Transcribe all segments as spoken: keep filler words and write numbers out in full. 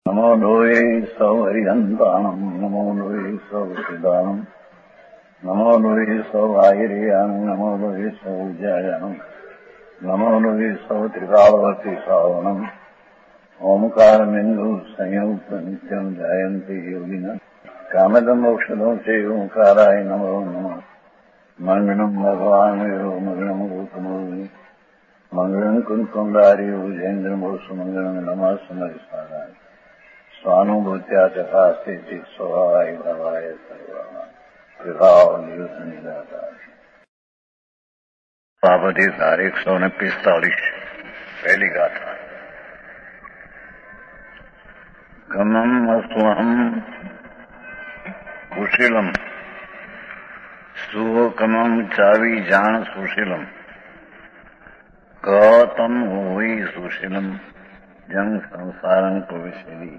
નમો લોહે સૌ હરિહંતાણમ નમો લોહે સૌ સિદાનમ નમો લોહે સૌ આયર્યાણમ નમો લોહે સૌ જયાણમ નમો લોહે સૌ ત્રિકાળવતી સાવણમ ઓમકાર બિંદુ સંયુક્ત નિત્યમ જાયંતિ યોગિના કામદમ મોક્ષદો છે ઓંકારાય નમો નમઃ મંગળમ ભગવાન વિરો મંગળમ ગૌતમોની મંગળમ કુંકુંડારી ઉજેન્દ્રમો સુમંગળમ નમઃ સમરિસારાય સ્વાનુભૂત્યા તથા સ્થિતિ સ્વભાવાય ભવાય સર્વા વિભાવ નિયુદ્ધ નિરાકાર બાબતી તારીખ સો ને પિસ્તાલીસ પહેલી ગાથા ગમમ અસ્વહમ કુશીલમ સુકમમ ચાવી જાણ સુશીલમ ગૌતમ હોય સુશીલમ જંગ સંસારં કવિશેલી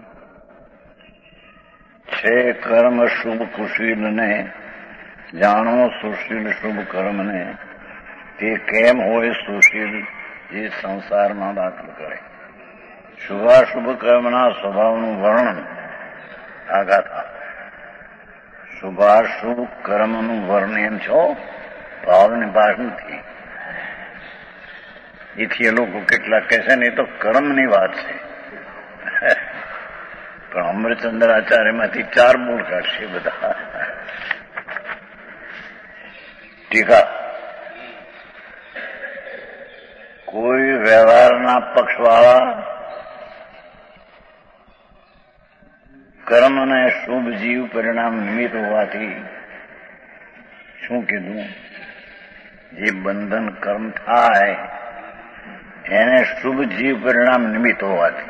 છે કર્મ શુભ કુશીલને જાણો સુશીલ શુભ કર્મને તે કેમ હોય સુશીલ જે સંસારમાં દાખલ કરે શુભાશુભ કર્મના સ્વભાવનું વર્ણન આ ગાથા શુભાશુભ કર્મનું વર્ણન એમ છો ભાવની ભાષણથી એથી એ લોકો કેટલાક કહે છે ને એ તો કર્મની વાત છે પણ અમરચંદ્ર આચાર્યમાંથી ચાર મૂળ કાઢશે બધા ટીકા કોઈ વ્યવહારના પક્ષવાળા કર્મને શુભ જીવ પરિણામ નિમિત્ત હોવાથી શું કીધું જે બંધન કર્મ થાય એને શુભ જીવ પરિણામ નિમિત્ત હોવાથી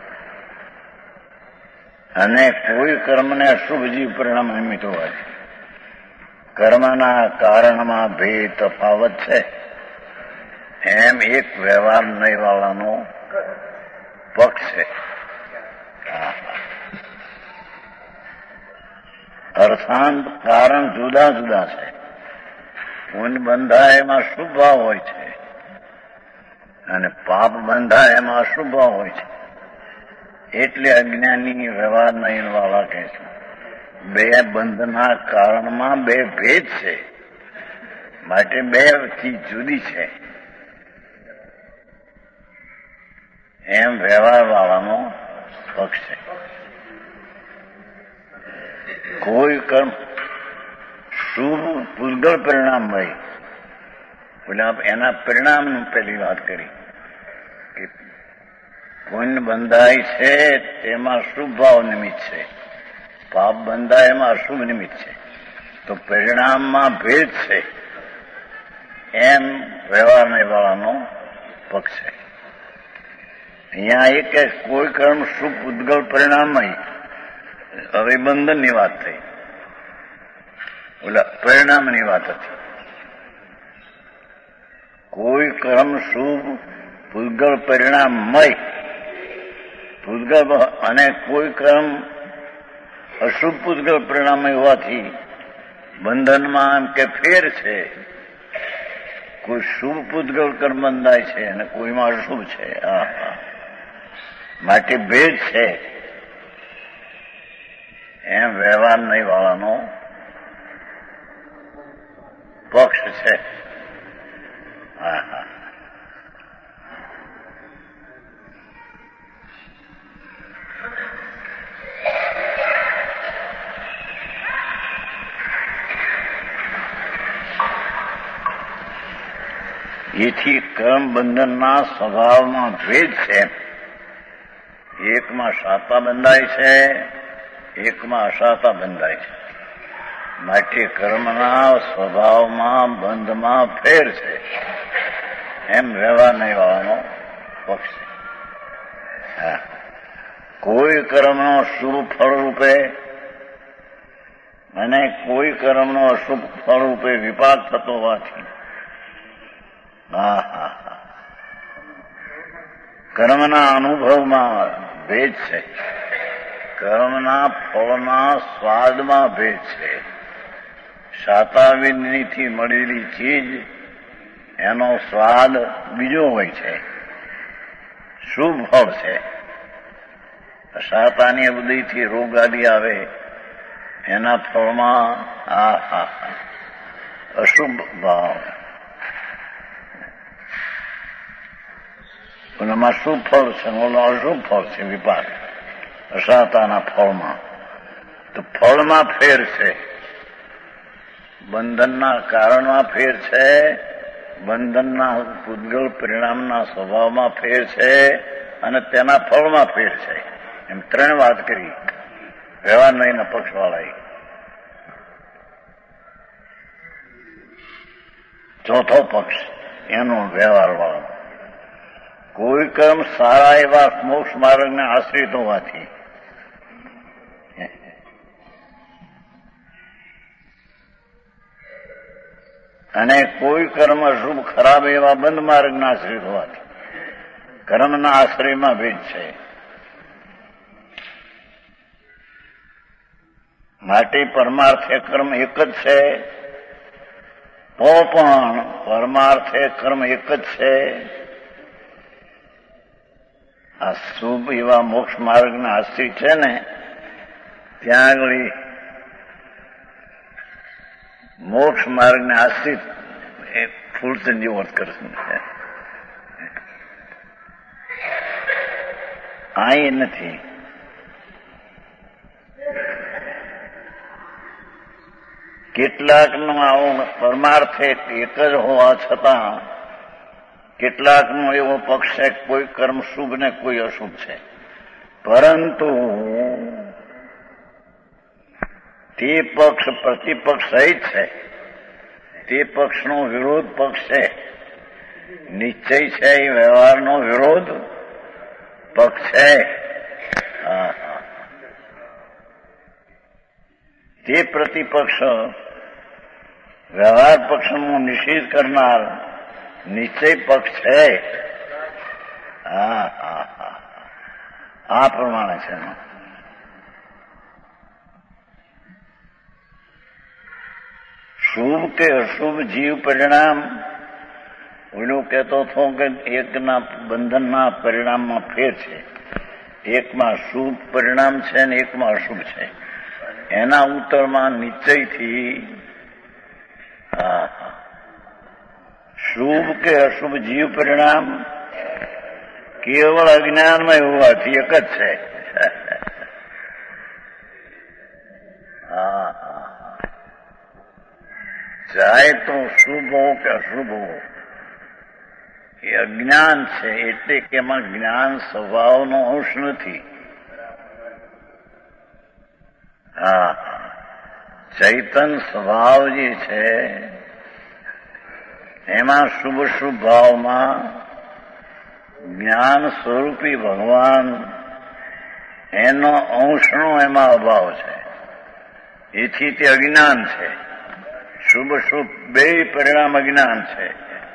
અને કોઈ કર્મને અશુભ જીવ પરિણામ નિમિત્ત હોવાથી કર્મના કારણમાં ભેદ તફાવત છે એમ એક વ્યવહાર નહીવાળાનો પક્ષ છે અર્થાંત કારણ જુદા જુદા છે પુણ્ય બંધાય એમાં શુભ ભાવ હોય છે અને પાપ બંધાય એમાં અશુભ ભાવ હોય છે એટલે અજ્ઞાની વ્યવહાર નહીં વાળા કહે છે બે બંધના કારણમાં બે ભેદ છે માટે બે ચીજ જુદી છે એમ વ્યવહાર વાળાનો પક્ષ છે કોઈ કર્મ શુભ પૂતગળ પરિણામ હોય એટલે એના પરિણામનું પહેલી વાત કરી કે પુણ્ય બંધાય છે તેમાં શુભ ભાવ નિમિત્ત છે પાપ બંધાય એમાં અશુભ નિમિત્ત છે તો પરિણામમાં ભેદ છે એમ વ્યવહાર નિવાળાનો પક્ષ છે અહીંયા એ કે કોઈ કર્મ શુભ ઉદ્ગળ પરિણામમાં હવે બંધનની વાત થઈ ઓલા પરિણામની વાત હતી કોઈ કર્મ શુભ પૂતગળ પરિણામમય પૂતગળ અને કોઈ કર્મ અશુભ પૂતગળ પરિણામય હોવાથી બંધનમાં એમ કે ફેર છે કોઈ શુભ પૂતગળ કર્મ બંધાય છે અને કોઈમાં અશુભ છે હા માટે ભેદ છે એમ વ્યવહાર નહીં વાળાનો પક્ષ છે હા હા એથી કર્મ બંધનના સ્વભાવમાં ભેદ છે એકમાં શાતા બંધાય છે એકમાં અશાતા બંધાય છે માટે કર્મના સ્વભાવમાં બંધમાં ફેર છે એમ વ્યવહાર નહીં વાળાનો પક્ષ છે હા કોઈ કર્મનો શુભ ફળ રૂપે અને કોઈ કર્મનો અશુભ ફળ રૂપે વિપાક થતો હોવાથી હા હા હા કર્મના અનુભવમાં ભેદ છે કર્મના ફળના સ્વાદમાં ભેદ છે શાતાવિંદથી મળેલી ચીજ એનો સ્વાદ બીજો હોય છે શુભ ફળ છે સાતાની બુદ્ધિથી રોગ આદિ આવે એના ફળમાં આ હા અશુભ ભાવ. એમાં શું ફળ છે? ઓલો અશુભ ફળ છે વિપાક અસાતાના ફળમાં. તો ફળમાં ફેર છે, બંધનના કારણમાં ફેર છે, બંધનના પૂતગલ પરિણામના સ્વભાવમાં ફેર છે અને તેના ફળમાં ફેર છે. એમ ત્રણ વાત કરી વ્યવહાર નહીંના પક્ષવાળાએ. ચોથો પક્ષ એનો વ્યવહાર વાળો. કોઈ કર્મ સારા એવા મોક્ષ માર્ગને આશ્રિત હોવાથી અને કોઈ કર્મ અશુભ ખરાબ એવા બંધ માર્ગના આશ્રિત હોવાથી કર્મના આશ્રયમાં ભેદ છે. માટે પરમાર્થે કર્મ એક જ છે, તો પણ પરમાર્થે કર્મ એક જ છે. આ શુભ એવા મોક્ષ માર્ગના આશ્રિત છે ને, ત્યાં આગળ મોક્ષ માર્ગને આશ્રિત એ ફૂલચંદ જેવો અર્થ કરશે. આ એ નથી. કેટલાકનો આવો પરમાર્થ એક જ હોવા છતાં કેટલાકનો એવો પક્ષ છે કોઈ કર્મ શુભ ને કોઈ અશુભ છે, પરંતુ તે પક્ષ પ્રતિપક્ષ સહિત છે. તે પક્ષનો વિરોધ પક્ષ છે, નિશ્ચય છે, એ વ્યવહારનો વિરોધ પક્ષ છે. તે પ્રતિપક્ષ વ્યવહાર પક્ષનો નિષેધ કરનાર નિશ્ચય પક્ષ છે. હા હા હા આ પ્રમાણે છે. શુભ કે અશુભ જીવ પરિણામ, ઓલું કહેતો હતો કે એકના બંધનના પરિણામમાં ફેર છે. એકમાં શુભ પરિણામ છે ને એકમાં અશુભ છે. એના ઉત્તરમાં નિશ્ચયથી હા શુભ કે અશુભ જીવ પરિણામ કેવળ અજ્ઞાનમાં હોવાથી એક જ છે. હા ચાહે તો શુભ હો કે અશુભ હો, એ અજ્ઞાન છે. એટલે કે એમાં જ્ઞાન સ્વભાવનો અંશ નથી. હા ચૈતન સ્વભાવ જે છે એમાં શુભ શુભ ભાવમાં જ્ઞાન સ્વરૂપી ભગવાન એનો અંશનો એમાં અભાવ છે. એથી તે અજ્ઞાન છે. શુભ શુભ બે પરિણામ અજ્ઞાન છે.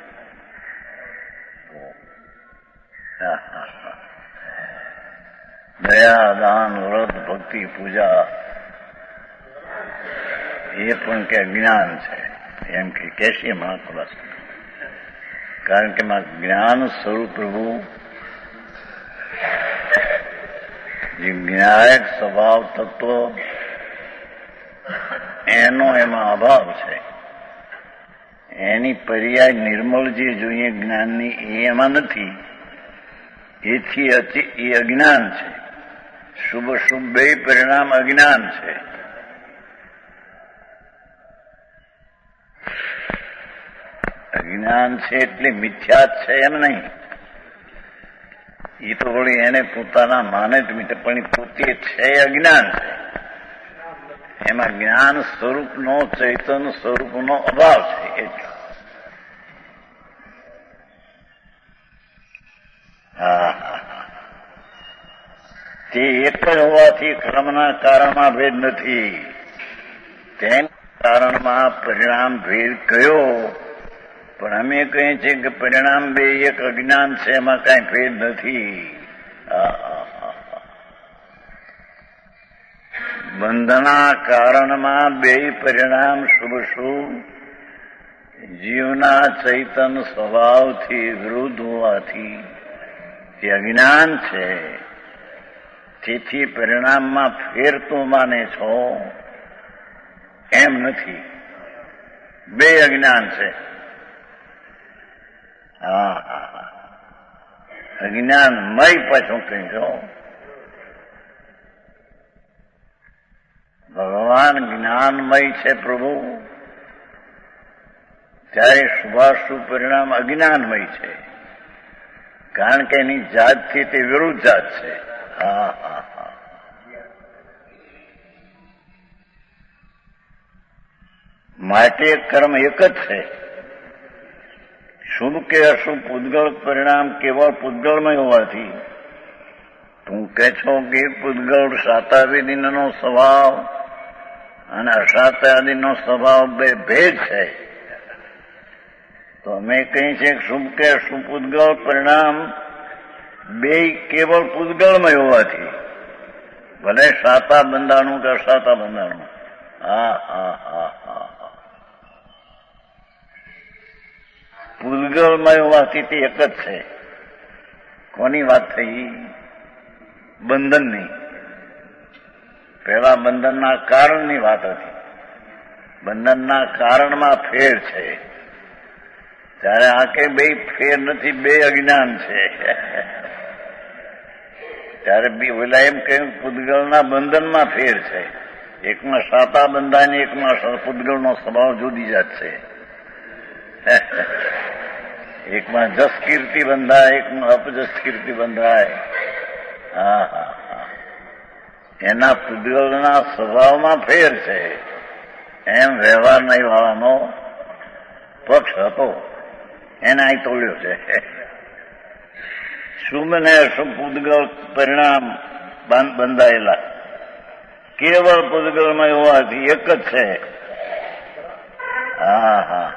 દયા દાન વ્રત ભક્તિ પૂજા એ પણ કે અજ્ઞાન છે. એમ કે કેશી મહાપુરુષ, કારણ કે જ્ઞાન સ્વરૂપ પ્રભુ જે જ્ઞાયક સ્વભાવ તત્વ એનો એમાં અભાવ છે. એની પર્યાય નિર્મળ જે જોઈએ જ્ઞાનની એ એમાં નથી. એથી એ અજ્ઞાન છે. શુભ શુભ બે પરિણામ અજ્ઞાન છે. અજ્ઞાન છે એટલે મિથ્યા છે એમ નહીં. એ તો વળી એને પોતાના માને જ મિત્ર, પણ પોતે છે અજ્ઞાન છે. એમાં જ્ઞાન સ્વરૂપનો ચૈતન્ય સ્વરૂપનો અભાવ છે. એટલે હા તે એક જ હોવાથી કર્મના કારણમાં ભેદ નથી. તેના કારણમાં પરિણામ ભેદ કયો? પણ અમે કહીએ છીએ કે પરિણામ બે એક અજ્ઞાન છે, એમાં કઈ ભેદ નથી. બંધના કારણમાં બે પરિણામ શુભ શુભ જીવના ચૈતન સ્વભાવથી વિરુદ્ધ હોવાથી તે અજ્ઞાન છે. તેથી પરિણામમાં ફેર તું માને છો એમ નથી. બે અજ્ઞાન છે. હા હા અજ્ઞાનમય પાછું કહીશો. ભગવાન જ્ઞાનમય છે પ્રભુ, ત્યારે શુભાશુભ પરિણામ અજ્ઞાનમય છે, કારણ કે એની જાતથી તે વિરુદ્ધ જાત છે. હા હા હા માટે કર્મ એક જ છે. શુભ કે અશુભ પૂતગળ પરિણામ કેવળ પૂતગળમય હોવાથી તું કહે છો કે પૂતગળ શાતાવેદીનો સ્વભાવ અને અશાતાદીનો સ્વભાવ બે ભેદ છે. તો અમે કહી છે કે શુભ કે અશુભ પૂતગળ પરિણામ બે કેવળ પૂતગળમય હોવાથી, ભલે શાતા બંધાણું કે અશાતા બંધાણું. હા હા હા હા પૂતગળમય હોવાથી તે એક જ છે. કોની વાત થઈ? બંધનની. પહેલા બંધનના કારણની વાત હતી. બંધનના કારણમાં ફેર છે, ત્યારે આ કે બે ફેર નથી, બે અજ્ઞાન છે. ત્યારે ઓલા એમ કહ્યું પૂતગળના બંધનમાં ફેર છે. એકમાં શાતા બંધાય, એકમાં પૂતગળનો સ્વભાવ જુદી જાત છે. એકમાં જસ કીર્તિ બંધાય, એકમાં અપજસ કીર્તિ બંધાય. હા હા હા એના પૂતગળના સ્વભાવમાં ફેર છે, એમ વ્યવહાર નહીં વાળાનો પક્ષ હતો, એને અહીં તોડ્યો છે. શુભ ને અશુભ પૂતગળ પરિણામ બંધાયેલા કેવળ પૂતગળમય હોવાથી એક જ છે. હા હા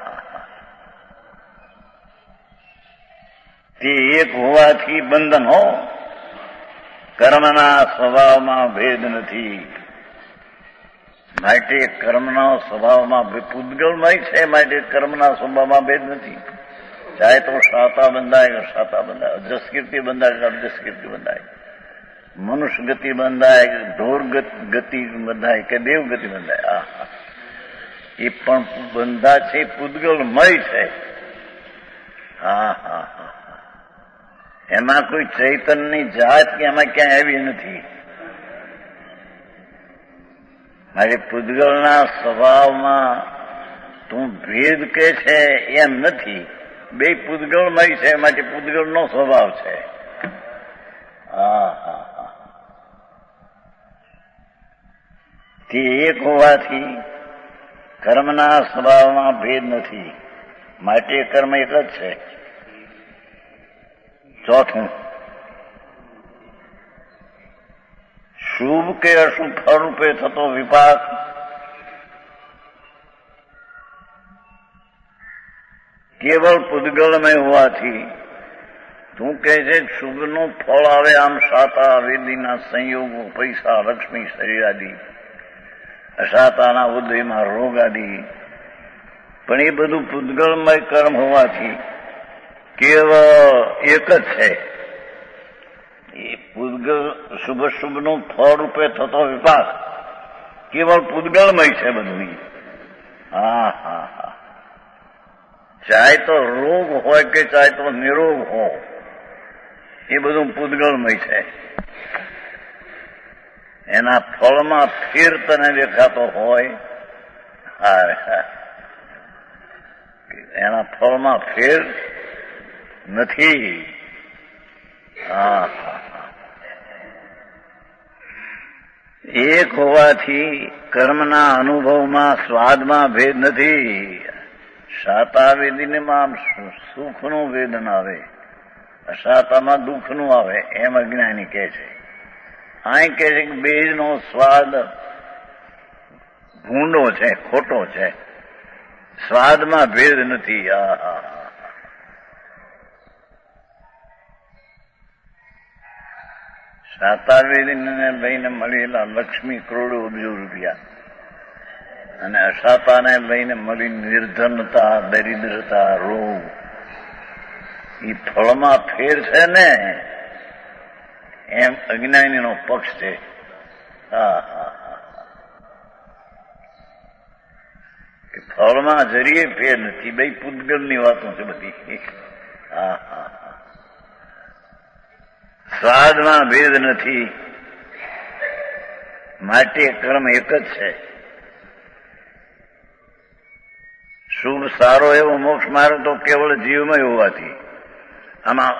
તે એક હોવાથી બંધન હો, કર્મના સ્વભાવમાં ભેદ નથી. માટે કર્મના સ્વભાવમાં પૂતગળમય છે, માટે કર્મના સ્વભાવમાં ભેદ નથી. ચાહે તો શાતા બંધાય કે શાતા બંધાય, અજસ કીર્તિ બંધાય કે અજસ કીર્તિ બંધાય, મનુષ્ય ગતિ બંધાય કે ઢોર ગતિ બંધાય કે દેવ ગતિ બંધાય. આ એ પણ બંધા છે, પૂતગળમય છે. હા હા હા એમાં કોઈ ચૈતન્યની જાત કે એમાં ક્યાંય આવી નથી. મારે પૂતગળના સ્વભાવમાં તું ભેદ કે છે એમ નથી. બે પૂતગળમય છે, માટે પૂતગળનો સ્વભાવ છે. હા હા હા તે એક હોવાથી કર્મના સ્વભાવમાં ભેદ નથી, માટે કર્મ એક જ છે. ચોથું, શુભ કે અશુભ ફળ રૂપે થતો વિપાક કેવળ પૂતગળમય હોવાથી તું કહે છે શુભનું ફળ આવે, આમ શાતા વેદીના સંયોગો, પૈસા, લક્ષ્મી, શરીર આદિ, અશાતાના ઉદયમાં રોગ આદિ, પણ એ બધું પૂતગળમય કર્મ હોવાથી કેવળ એક જ છે. એ પૂતગળ શુભ શુભનું ફળ રૂપે થતો વિપાક કેવળ પૂતગળમય છે બધું. હા હા હા ચાહે તો રોગ હોય કે ચાહે તો નિરોગ હો, એ બધું પૂતગળમય છે. એના ફળમાં ફેર તને દેખાતો હોય, એના ફળમાં ફેર નથી. હા એક હોવાથી કર્મના અનુભવમાં સ્વાદમાં ભેદ નથી. શાતાવેદીમાં સુખનું વેદન આવે, અશાતામાં દુઃખનું આવે, એમ અજ્ઞાની કહે છે. અહીં કહે છે કે બેનો સ્વાદ ભૂંડો છે, ખોટો છે, સ્વાદમાં ભેદ નથી. આ શાતાવેદીને લઈને મળેલા લક્ષ્મી કરોડો અબજો રૂપિયા અને અશાતાને લઈને મળી નિર્ધનતા, દરિદ્રતા, રોગ, એ ફળમાં ફેર છે ને, એમ અજ્ઞાનીનો પક્ષ છે. હા હા કે ફળમાં જરીએ ફેર નથી, બે પૂતગલની વાતો છે બધી. હા હા સ્વાદમાં ભેદ નથી, માટે કર્મ એક જ છે. શુભ સારો એવો મોક્ષ માર્ગ તો કેવળ જીવમય હોવાથી. આમાં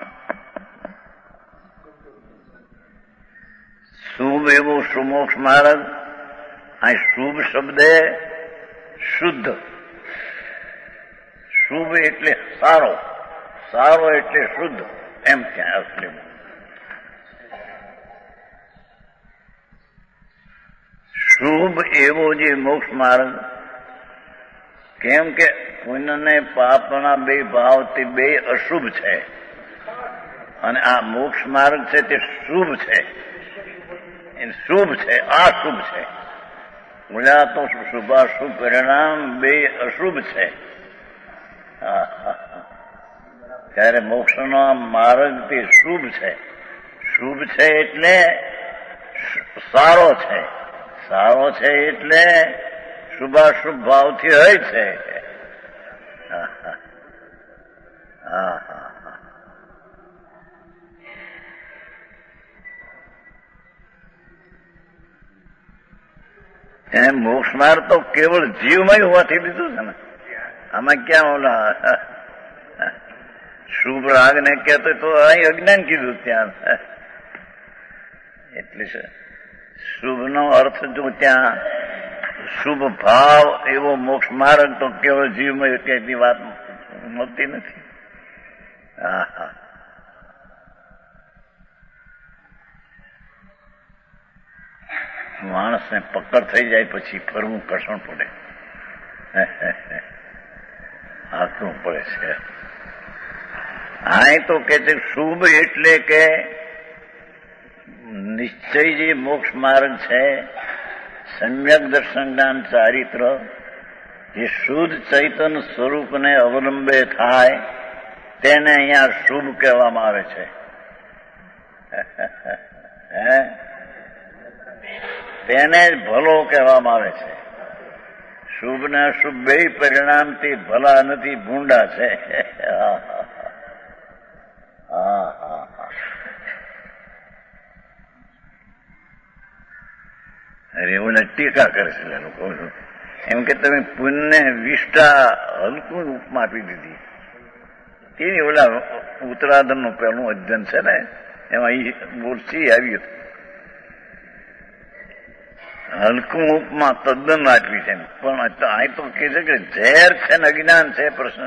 શુભ એવો સુમોક્ષ માર્ગ, આ શુભ શબ્દ શુદ્ધ. શુભ એટલે સારો, સારો એટલે શુદ્ધ, એમ ત્યાં અસલીમાં. શુભ એવો જે મોક્ષ માર્ગ, કેમ કે પુણ્ય ને પાપના બે ભાવથી બે અશુભ છે, અને આ મોક્ષ માર્ગ છે તે શુભ છે, શુભ છે, આ શુભ છે. બોલ્યા તો શુભાશુભ પરિણામ બે અશુભ છે. ત્યારે મોક્ષનો માર્ગ તે શુભ છે. શુભ છે એટલે સારો છે, સારો છે એટલે શુભાશુભ ભાવથી હોય છે. હા હા હા એ મોક્ષ માર્ગ તો કેવળ જીવમય હોવાથી લીધું છે ને. આમાં ક્યાં ઓલા શુભ રાગ ને કહેતો તો અહીં અજ્ઞાન કીધું ત્યાં. એટલે છે શુભ નો અર્થ જો ત્યાં શુભ ભાવ એવો મોક્ષ માર્ગ તો કેવળ જીવમય ત્યાંથી વાત મળતી નથી. હા હા માણસને પકડ થઈ જાય પછી ફરવું કઠણ પડે, હાથવું પડે છે. હા તો કે છે શુભ એટલે કે નિશ્ચય જે મોક્ષ માર્ગ છે, સમ્યક દર્શન જ્ઞાન ચારિત્ર, જે શુદ્ધ ચૈતન્ય સ્વરૂપને અવલંબે થાય તેને અહીંયા શુભ કહેવામાં આવે છે. હે તેને જ ભલો કહેવામાં આવે છે. શુભ ને અશુભ બે પરિણામથી ભલા નથી, ભૂંડા છે. હા હા હા અરે ઓલા ટીકા કરે છે લોકો, એમ કે તમે પુણ્યને વિષ્ટા હલકું ઉપમા આપી દીધી. તેની ઓલા ઉત્તરાધનનું પહેલું અધ્યયન છે ને, એમાં એ બોલસી આવી હતું. હલકું ઉપમા તદ્દન આપી છે, પણ અહીં તો કહે છે કે ઝેર છે ને અજ્ઞાન છે. પ્રશ્ન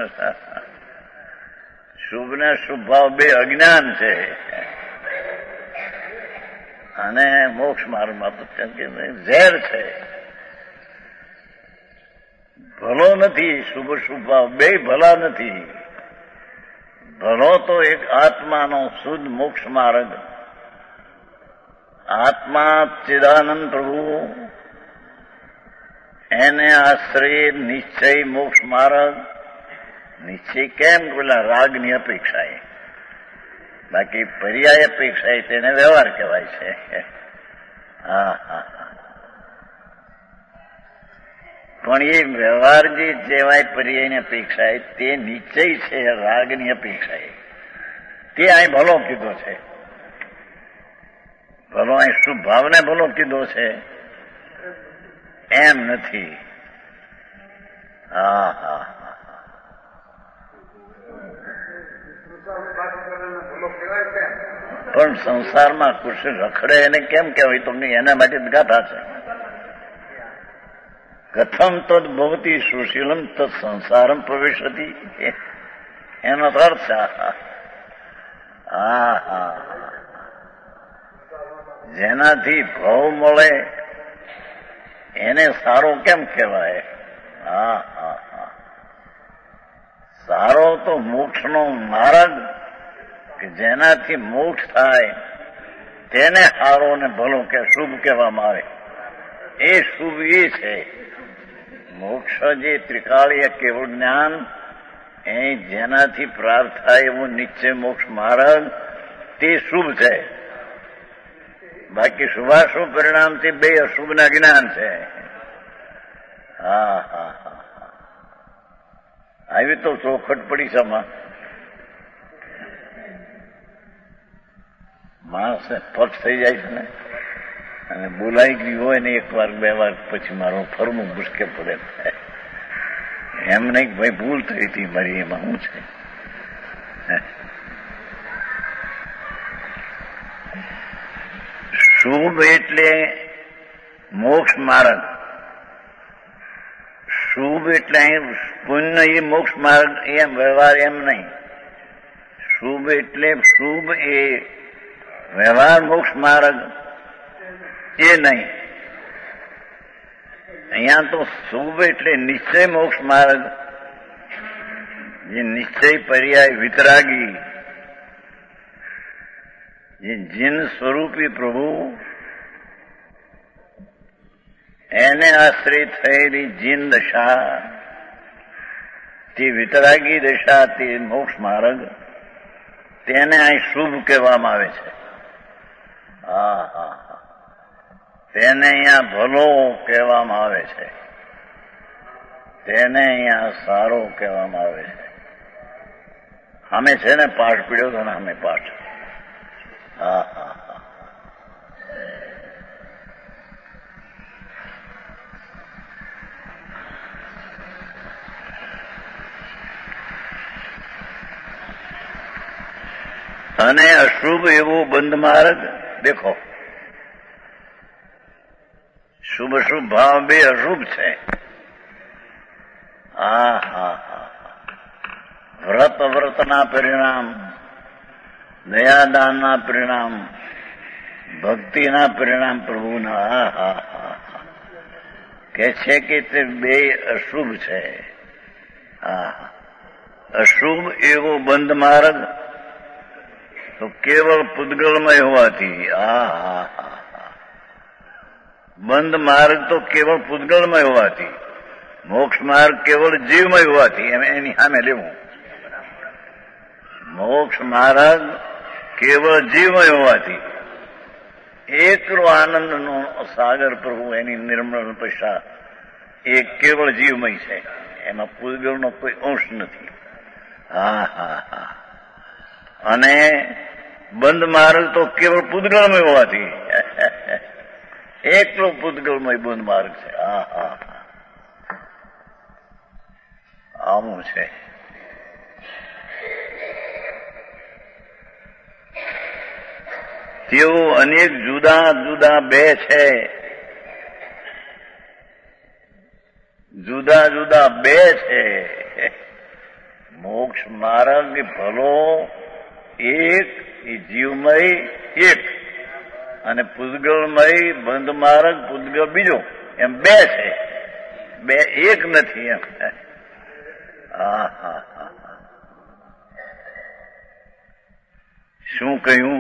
શુભ ને શુભ ભાવ બે અજ્ઞાન છે, અને મોક્ષ માર્ગમાં તો કેમ કે ઝેર છે, ભલો નથી. શુભ શુભ ભાવ બે ભલા નથી. ભલો તો એક આત્માનો શુદ્ધ મોક્ષ માર્ગ, આત્મા ચિદાનંદ પ્રભુ, એને આશ્રય નિશ્ચય મોક્ષ માર્ગ. નિશ્ચય કેમ? પેલા રાગની અપેક્ષાએ, બાકી પર્યાય અપેક્ષાએ તેને વ્યવહાર કહેવાય છે. હા હા પણ એ વ્યવહાર જે કહેવાય પર્યાયની અપેક્ષાએ તે નિશ્ચય છે, રાગની અપેક્ષાએ. તે અહીં ભલો કીધો છે. ભલો અહીં શુભ ભાવને ભલો કીધો છે એમ નથી. હા હા પણ સંસારમાં કુશ રખડે એને કેમ કહેવાય? તો એના માટે ગાથા છે. કથમ તદ ભવતી સુશીલમ તદ સંસારમ પ્રવેશતી, એનો અર્થ છે. હા હા જેનાથી ભાવ મળે એને સારો કેમ કહેવાય? હા હા હા સારો તો મોક્ષનો માર્ગ, કે જેનાથી મોક્ષ થાય તેને સારો ને ભલો કે શુભ કહેવામાં આવે. એ શુભ એ છે મોક્ષ જે ત્રિકાળીય કેવળ જ્ઞાન, એ જેનાથી પ્રાપ્ત થાય એવું નિશ્ચય મોક્ષ માર્ગ તે શુભ છે. બાકી શુભાશુભ પરિણામથી બે અશુભના જ્ઞાન છે. હા હા હા આવી તો ચોખટ પડી છે આમાં. માણસને પટ થઈ જાય છે ને, અને બોલાઈ ગયું હોય ને એક વાર બે વાર પછી મારું ફરવું મુશ્કેલ પડે. એમ નહીં ભાઈ ભૂલ થઈ હતી મારી, એમાં શું છે? શુભ એટલે મોક્ષ માર્ગ. શુભ એટલે પુણ્ય એ મોક્ષ માર્ગ એમ વ્યવહાર એમ નહીં. શુભ એટલે શુભ એ વ્યવહાર મોક્ષ માર્ગ એ નહીં. અહીંયા તો શુભ એટલે નિશ્ચય મોક્ષ માર્ગ, જે નિશ્ચય પર્યાય વિતરાગી, જે જીન સ્વરૂપી પ્રભુ એને આશ્રિત થયેલી જીન દશા, તે વિતરાગી દશા, તે મોક્ષ માર્ગ, તેને અહીં શુભ કહેવામાં આવે છે. હા હા હા તેને અહીંયા ભલો કહેવામાં આવે છે, તેને અહીંયા સારો કહેવામાં આવે છે. અમે છે ને પાઠ પીડ્યો હતો ને, અમે પાઠ. હા હા હા અને અશુભ એવો બંધ માર્ગ. દેખો, શુભ અશુભ ભાવ બે અશુભ છે. હા હા હા વ્રત વ્રતના પરિણામ, દયાદાનના પરિણામ, ભક્તિના પરિણામ પ્રભુના. હા હા હા કે છે કે તે બે અશુભ છે. હા અશુભ એવો બંધ માર્ગ તો કેવળ પૂતગલમય હોવાથી. હા હા હા બંધ માર્ગ તો કેવળ પૂતગલમય હોવાથી, મોક્ષ માર્ગ કેવળ જીવમય હોવાથી એમ એની સામે લેવું. મોક્ષ માર્ગ કેવળ જીવમય હોવાથી, એકલો આનંદનો સાગર પ્રભુ, એની નિર્મળ પૈસા એ કેવળ જીવમય છે, એમાં પૂતગલનો કોઈ અંશ નથી. હા હા હા અને બંધ માર્ગ તો કેવળ પૂતગલમય હોવાથી એકલો પૂતગલમય બંધ માર્ગ છે. હા હા હા આવું છે. તેઓ અનેક જુદા જુદા બે છે, જુદા જુદા બે છે. મોક્ષ માર્ગ ભલો એક, એ જીવમય એક, અને પૂતગલમય બંધ માર્ગ પૂતગલ બીજો, એમ બે છે. બે એક નથી એમ. હા હા હા શું કહ્યું?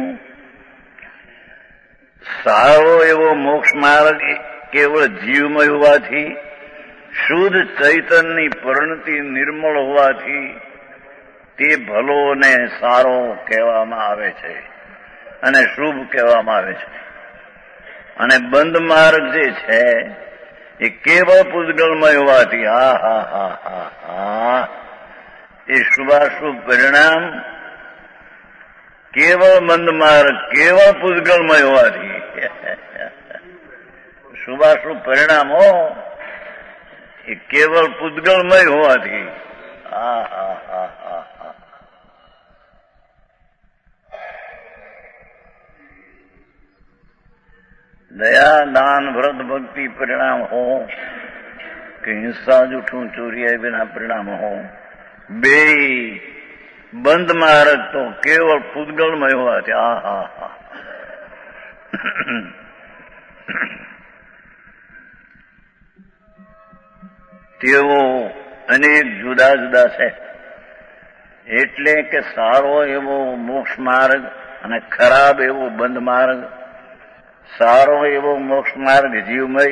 સારો એવો મોક્ષ માર્ગ કેવળ જીવમય હોવાથી, શુદ્ધ ચૈતન્યની પરિણતિ નિર્મળ હોવાથી તે ભલો ને સારો કહેવામાં આવે છે અને શુભ કહેવામાં આવે છે. અને બંધ માર્ગ જે છે એ કેવળ પૂતગલમય હોવાથી, હા હા હા હા હા એ શુભાશુભ પરિણામ કેવળ બંધ માર્ગ કેવળ પૂતગલમય હોવાથી, શુભાશુભ પરિણામો એ કેવળ પૂતગલમય હોવાથી. હા હા હા હા હા દયા દાન વ્રત ભક્તિ પરિણામ હો કે હિંસા જૂઠું ચોરિયા વિના પરિણામ હો, બે બંધ માર્ગ તો કેવળ પૂતગલમય હોવાથી. હા હા હા તેઓ અનેક જુદા જુદા છે. એટલે કે સારો એવો મોક્ષ માર્ગ અને ખરાબ એવો બંધ માર્ગ. સારો એવો મોક્ષ માર્ગ જીવમય,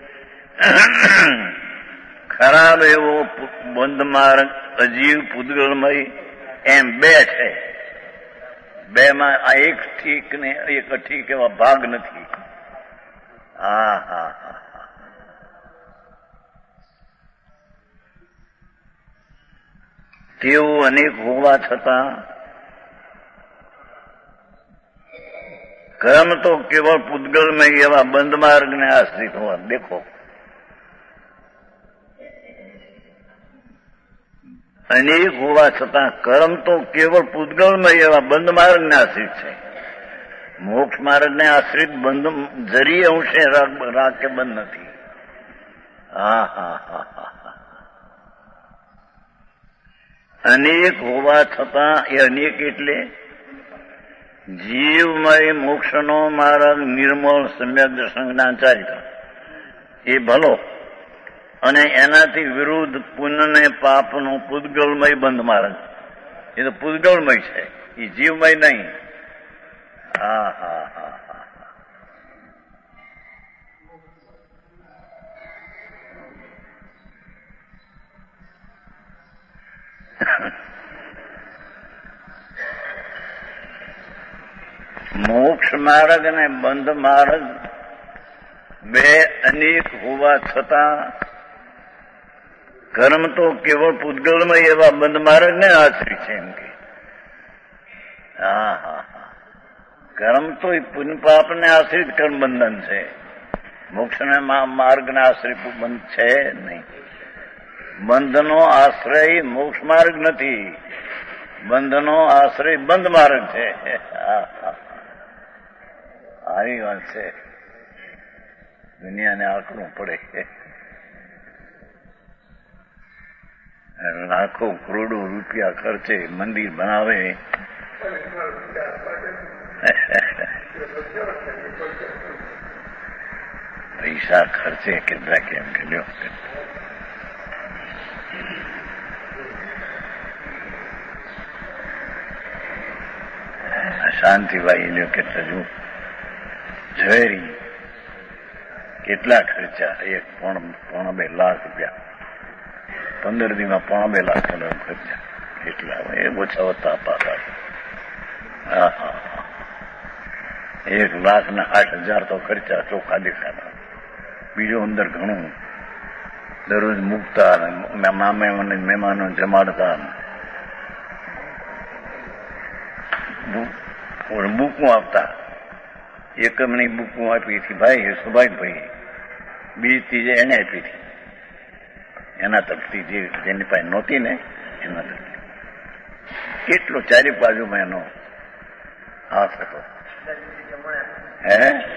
ખરાબ એવો બંધ માર્ગ અજીવ પૂતગલમય, એમ બે છે. બે માં આ એક ઠીક ને એક અઠીક એવા ભાગ નથી. હા હા હા તેવું અનેક હોવા છતાં કર્મ તો કેવળ પૂતગલમય એવા બંધ માર્ગને આશ્રિત હોવા. દેખો, અનેક હોવા છતાં કર્મ તો કેવળ પૂતગલમય એવા બંધ માર્ગને આશ્રિત છે. મોક્ષ માર્ગને આશ્રિત બંધ જરીય અંશે રાગ કે બંધ નથી. હા હા હા હા અનેક હોવા છતાં એ અનેક એટલે જીવમય મોક્ષનો માર્ગ નિર્મળ સમ્યક દર્શન જ્ઞાનચારિત એ ભલો, અને એનાથી વિરુદ્ધ પુણ્ય ને પાપનો પૂતગલમય બંધ માર્ગ, એ તો પૂતગલમય છે, એ જીવમય નહીં. હા હા હા હા મોક્ષ માર્ગ અને બંધ માર્ગ બે અનેક હોવા છતાં કર્મ તો કેવળ પૂતગલમય એવા બંધ માર્ગને આશ્રિત છે. એમ કે હા હા હા કર્મ તો પુણ્ય પાપને આશ્રિત કર્મ બંધન છે. મોક્ષને માર્ગને આશ્રિત બંધ છે નહીં. બંધનો આશ્રય મોક્ષ માર્ગ નથી, બંધનો આશ્રય બંધ માર્ગ છે. આવી વાત છે. દુનિયાને આંકવું પડે. લાખો કરોડો રૂપિયા ખર્ચે મંદિર બનાવે, પૈસા ખર્ચે કેટલા કેમ કે લ્યો શાંતિભાઈ લ્યો કેટલા જો ઝવેરી કેટલા ખર્ચા, એક પોણા બે લાખ રૂપિયા પંદર દીમાં પોણા બે લાખ ખર્ચા. એટલા એ ઓછા હોતા પાકા. હા હા એક લાખ ના આઠ હજાર તો ખર્ચા ચોખ્ખા દેખાના. બીજું અંદર ઘણું દરરોજ મૂકતા, મામે મને મહેમાનો જમાડતા, બુકું આપતા. એક મને બુકું આપી હતી ભાઈ સુભાષભાઈ, બીજી ત્રીજે એને આપી હતી એના તરફથી, જે જેની પાસે નહોતી ને એના તરફથી. કેટલો ચારે બાજુમાં એનો હાથ હતો. હે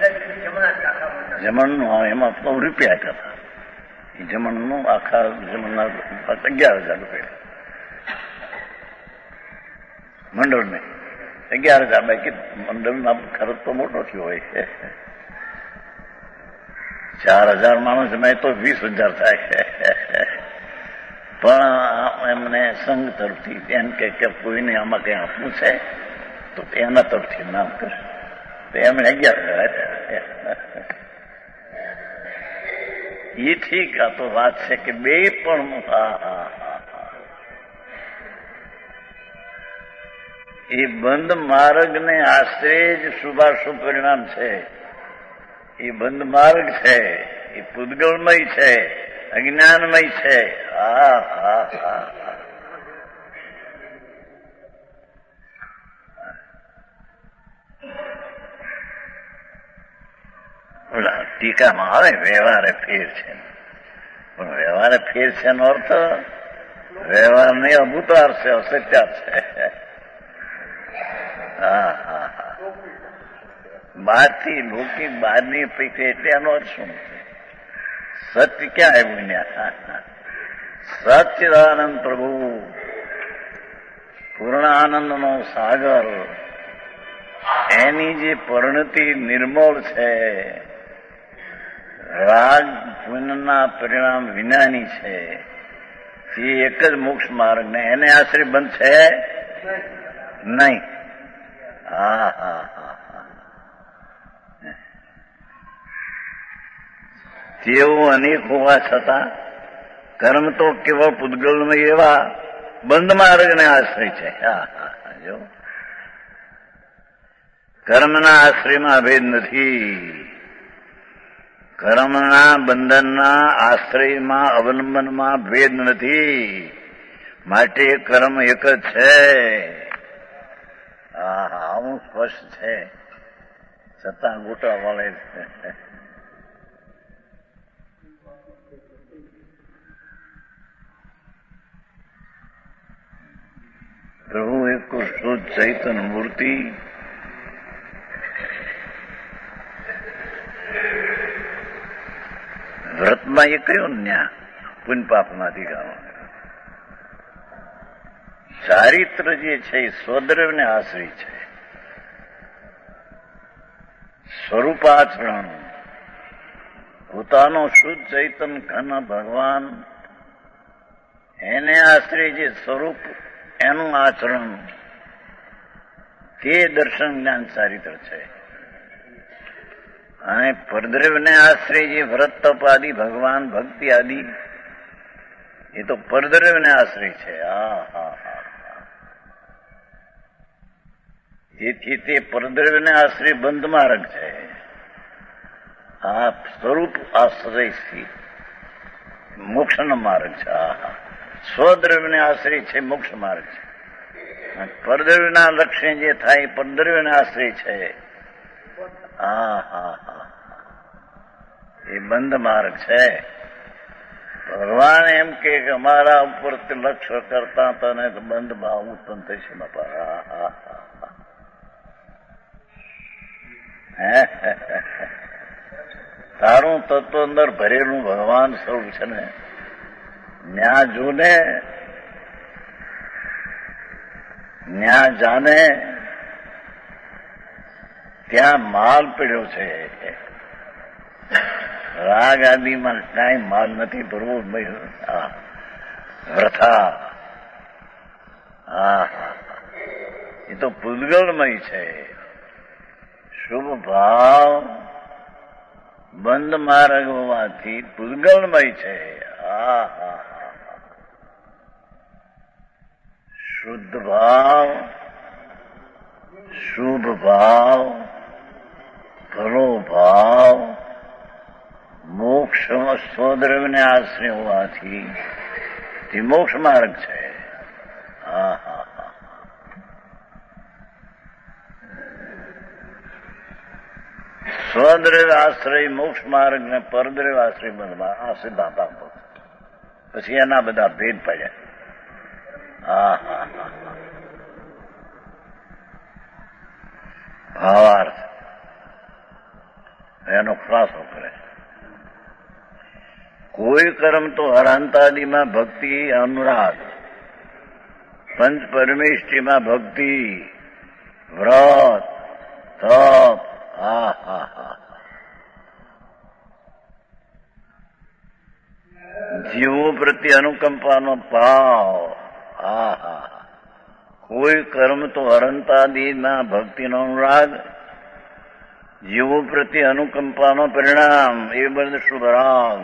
જમણનું એમાં તો રૂપિયા આપ્યા હતા. એ જમણનું આખા જમણના અગિયાર હજાર રૂપિયા મંડળને અગિયાર હજાર બાકી મંડળના ખર્ચ તો મોટો થયો હોય. ચાર હજાર માણસ મેં તો વીસ હજાર થાય. પણ એમને સંઘ તરફથી એમ કે કોઈને આમાં કઈ આપવું છે તો એના તરફથી નામ કરે તો એમણે અગિયાર હજાર આપ્યા. એ ઠીક, આ તો વાત છે કે બે પણ હા હા એ બંધ માર્ગને આશ્રય જ શુભાશુભ પરિણામ છે. એ બંધ માર્ગ છે, એ પૂતગલમય છે, અજ્ઞાનમય છે. હા હા હા ઓલા ટીકામાં આવે વ્યવહારે ફેર છે, પણ વ્યવહારે ફેર છે એનો અર્થ વ્યવહાર નહીં, અભૂતાર છે, અસત્યાર છે. હા હા હા બહારથી લૌકિક બહારની અપેક્ષા એટલે એનો અર્થ શું? સત્ય ક્યાં આવ્યું ત્યાં? સચ્ચિદાનંદ પ્રભુ પૂર્ણ આનંદનો સાગર, એની જે પરિણતિ નિર્મળ છે, રાગ પુણ્યના પરિણામ વિનાની છે, તે એક જ મોક્ષ માર્ગ ને એને આશ્રય બંધ છે નહીં. હા હા હા તેવું અનેક હોવા છતાં કર્મ તો કેવળ પૂતગલમય એવા બંધ માર્ગને આશ્રય છે. હા હા જો કર્મના આશ્રયમાં ભેદ નથી. કર્મના બંધનના આશ્રયમાં અવલંબનમાં ભેદ નથી. માટે કર્મ એક જ છે. હા હા આવું સ્પષ્ટ છે, છતાં ગોટા વળે છે. પ્રભુ એક શુદ્ધ ચૈતન્ય મૂર્તિ વ્રતમાં એ કયો ન્યા પુન પાપમાંથી ગાળો. ચારિત્ર જે છે એ સ્વદ્રવ્યને આશ્રય છે. સ્વરૂપાચરણ પોતાનો શુદ્ધ ચૈતન્ય ઘન ભગવાન એને આશ્રય જે સ્વરૂપ એનું આચરણ તે દર્શન જ્ઞાન ચારિત્ર છે. અને પરદ્રવ્યને આશ્રય જે વ્રત તપ આદિ ભગવાન ભક્તિ આદિ એ તો પરદ્રવ્યને આશ્રય છે. હા હા હા તેથી તે પરદ્રવ્યને આશ્રય બંધ માર્ગ છે. આ સ્વરૂપ આશ્રયથી મોક્ષનો માર્ગ છે. હા હા સ્વદ્રવ્યને આશ્રય છે મોક્ષ માર્ગ છે. પરદ્રવ્યના લક્ષ્ય જે થાય પરદ્રવ્યને આશ્રય છે. હા હા હા એ બંધ માર્ગ છે. ભગવાન એમ કે અમારા ઉપર લક્ષ્ય કરતા તને બંધ ભાવ ઉત્પન્ન થશે બાપા. હા હા હા તારું તત્વ અંદર ભરેલું ભગવાન સ્વરૂપ છે ને ન્યા જોને ન્યા જાને ત્યાં માલ પડ્યો છે. રાગ આદિમાં કાંઈ માલ નથી ભરવો. વ્રથા હા એ તો પૂતગલમય છે. શુભ ભાવ બંધ માર્ગ હોવાથી પૂતગલમય છે. હા હા શુદ્ધ ભાવ શુભ ભાવ ભલો ભાવ મોક્ષ સ્વદ્રવ્યને આશ્રય હોવાથી તે મોક્ષ માર્ગ છે. હા હા હા સ્વદ્રવ્ય આશ્રય મોક્ષ માર્ગ ને પરદ્રવ્ય આશ્રય બંધમાં આ સિદ્ધાંત આપો. પછી એના બધા ભેદ પડ્યા. હા હા હા ભાવાર્થ એનો ખુલાસો કરે. કોઈ કર્મ તો હરાંતાદિમાં ભક્તિ અનુરાગ, પંચ પરમેષ્ઠીમાં ભક્તિ, વ્રત તપ હા હા હા જીવો પ્રત્યે અનુકંપાનો ભાવ. હા હા કોઈ કર્મ તો અનંતાદિના ભક્તિનો અનુરાગ, જીવો પ્રત્યે અનુકંપાનો પરિણામ એ બધું શુભ રાગ,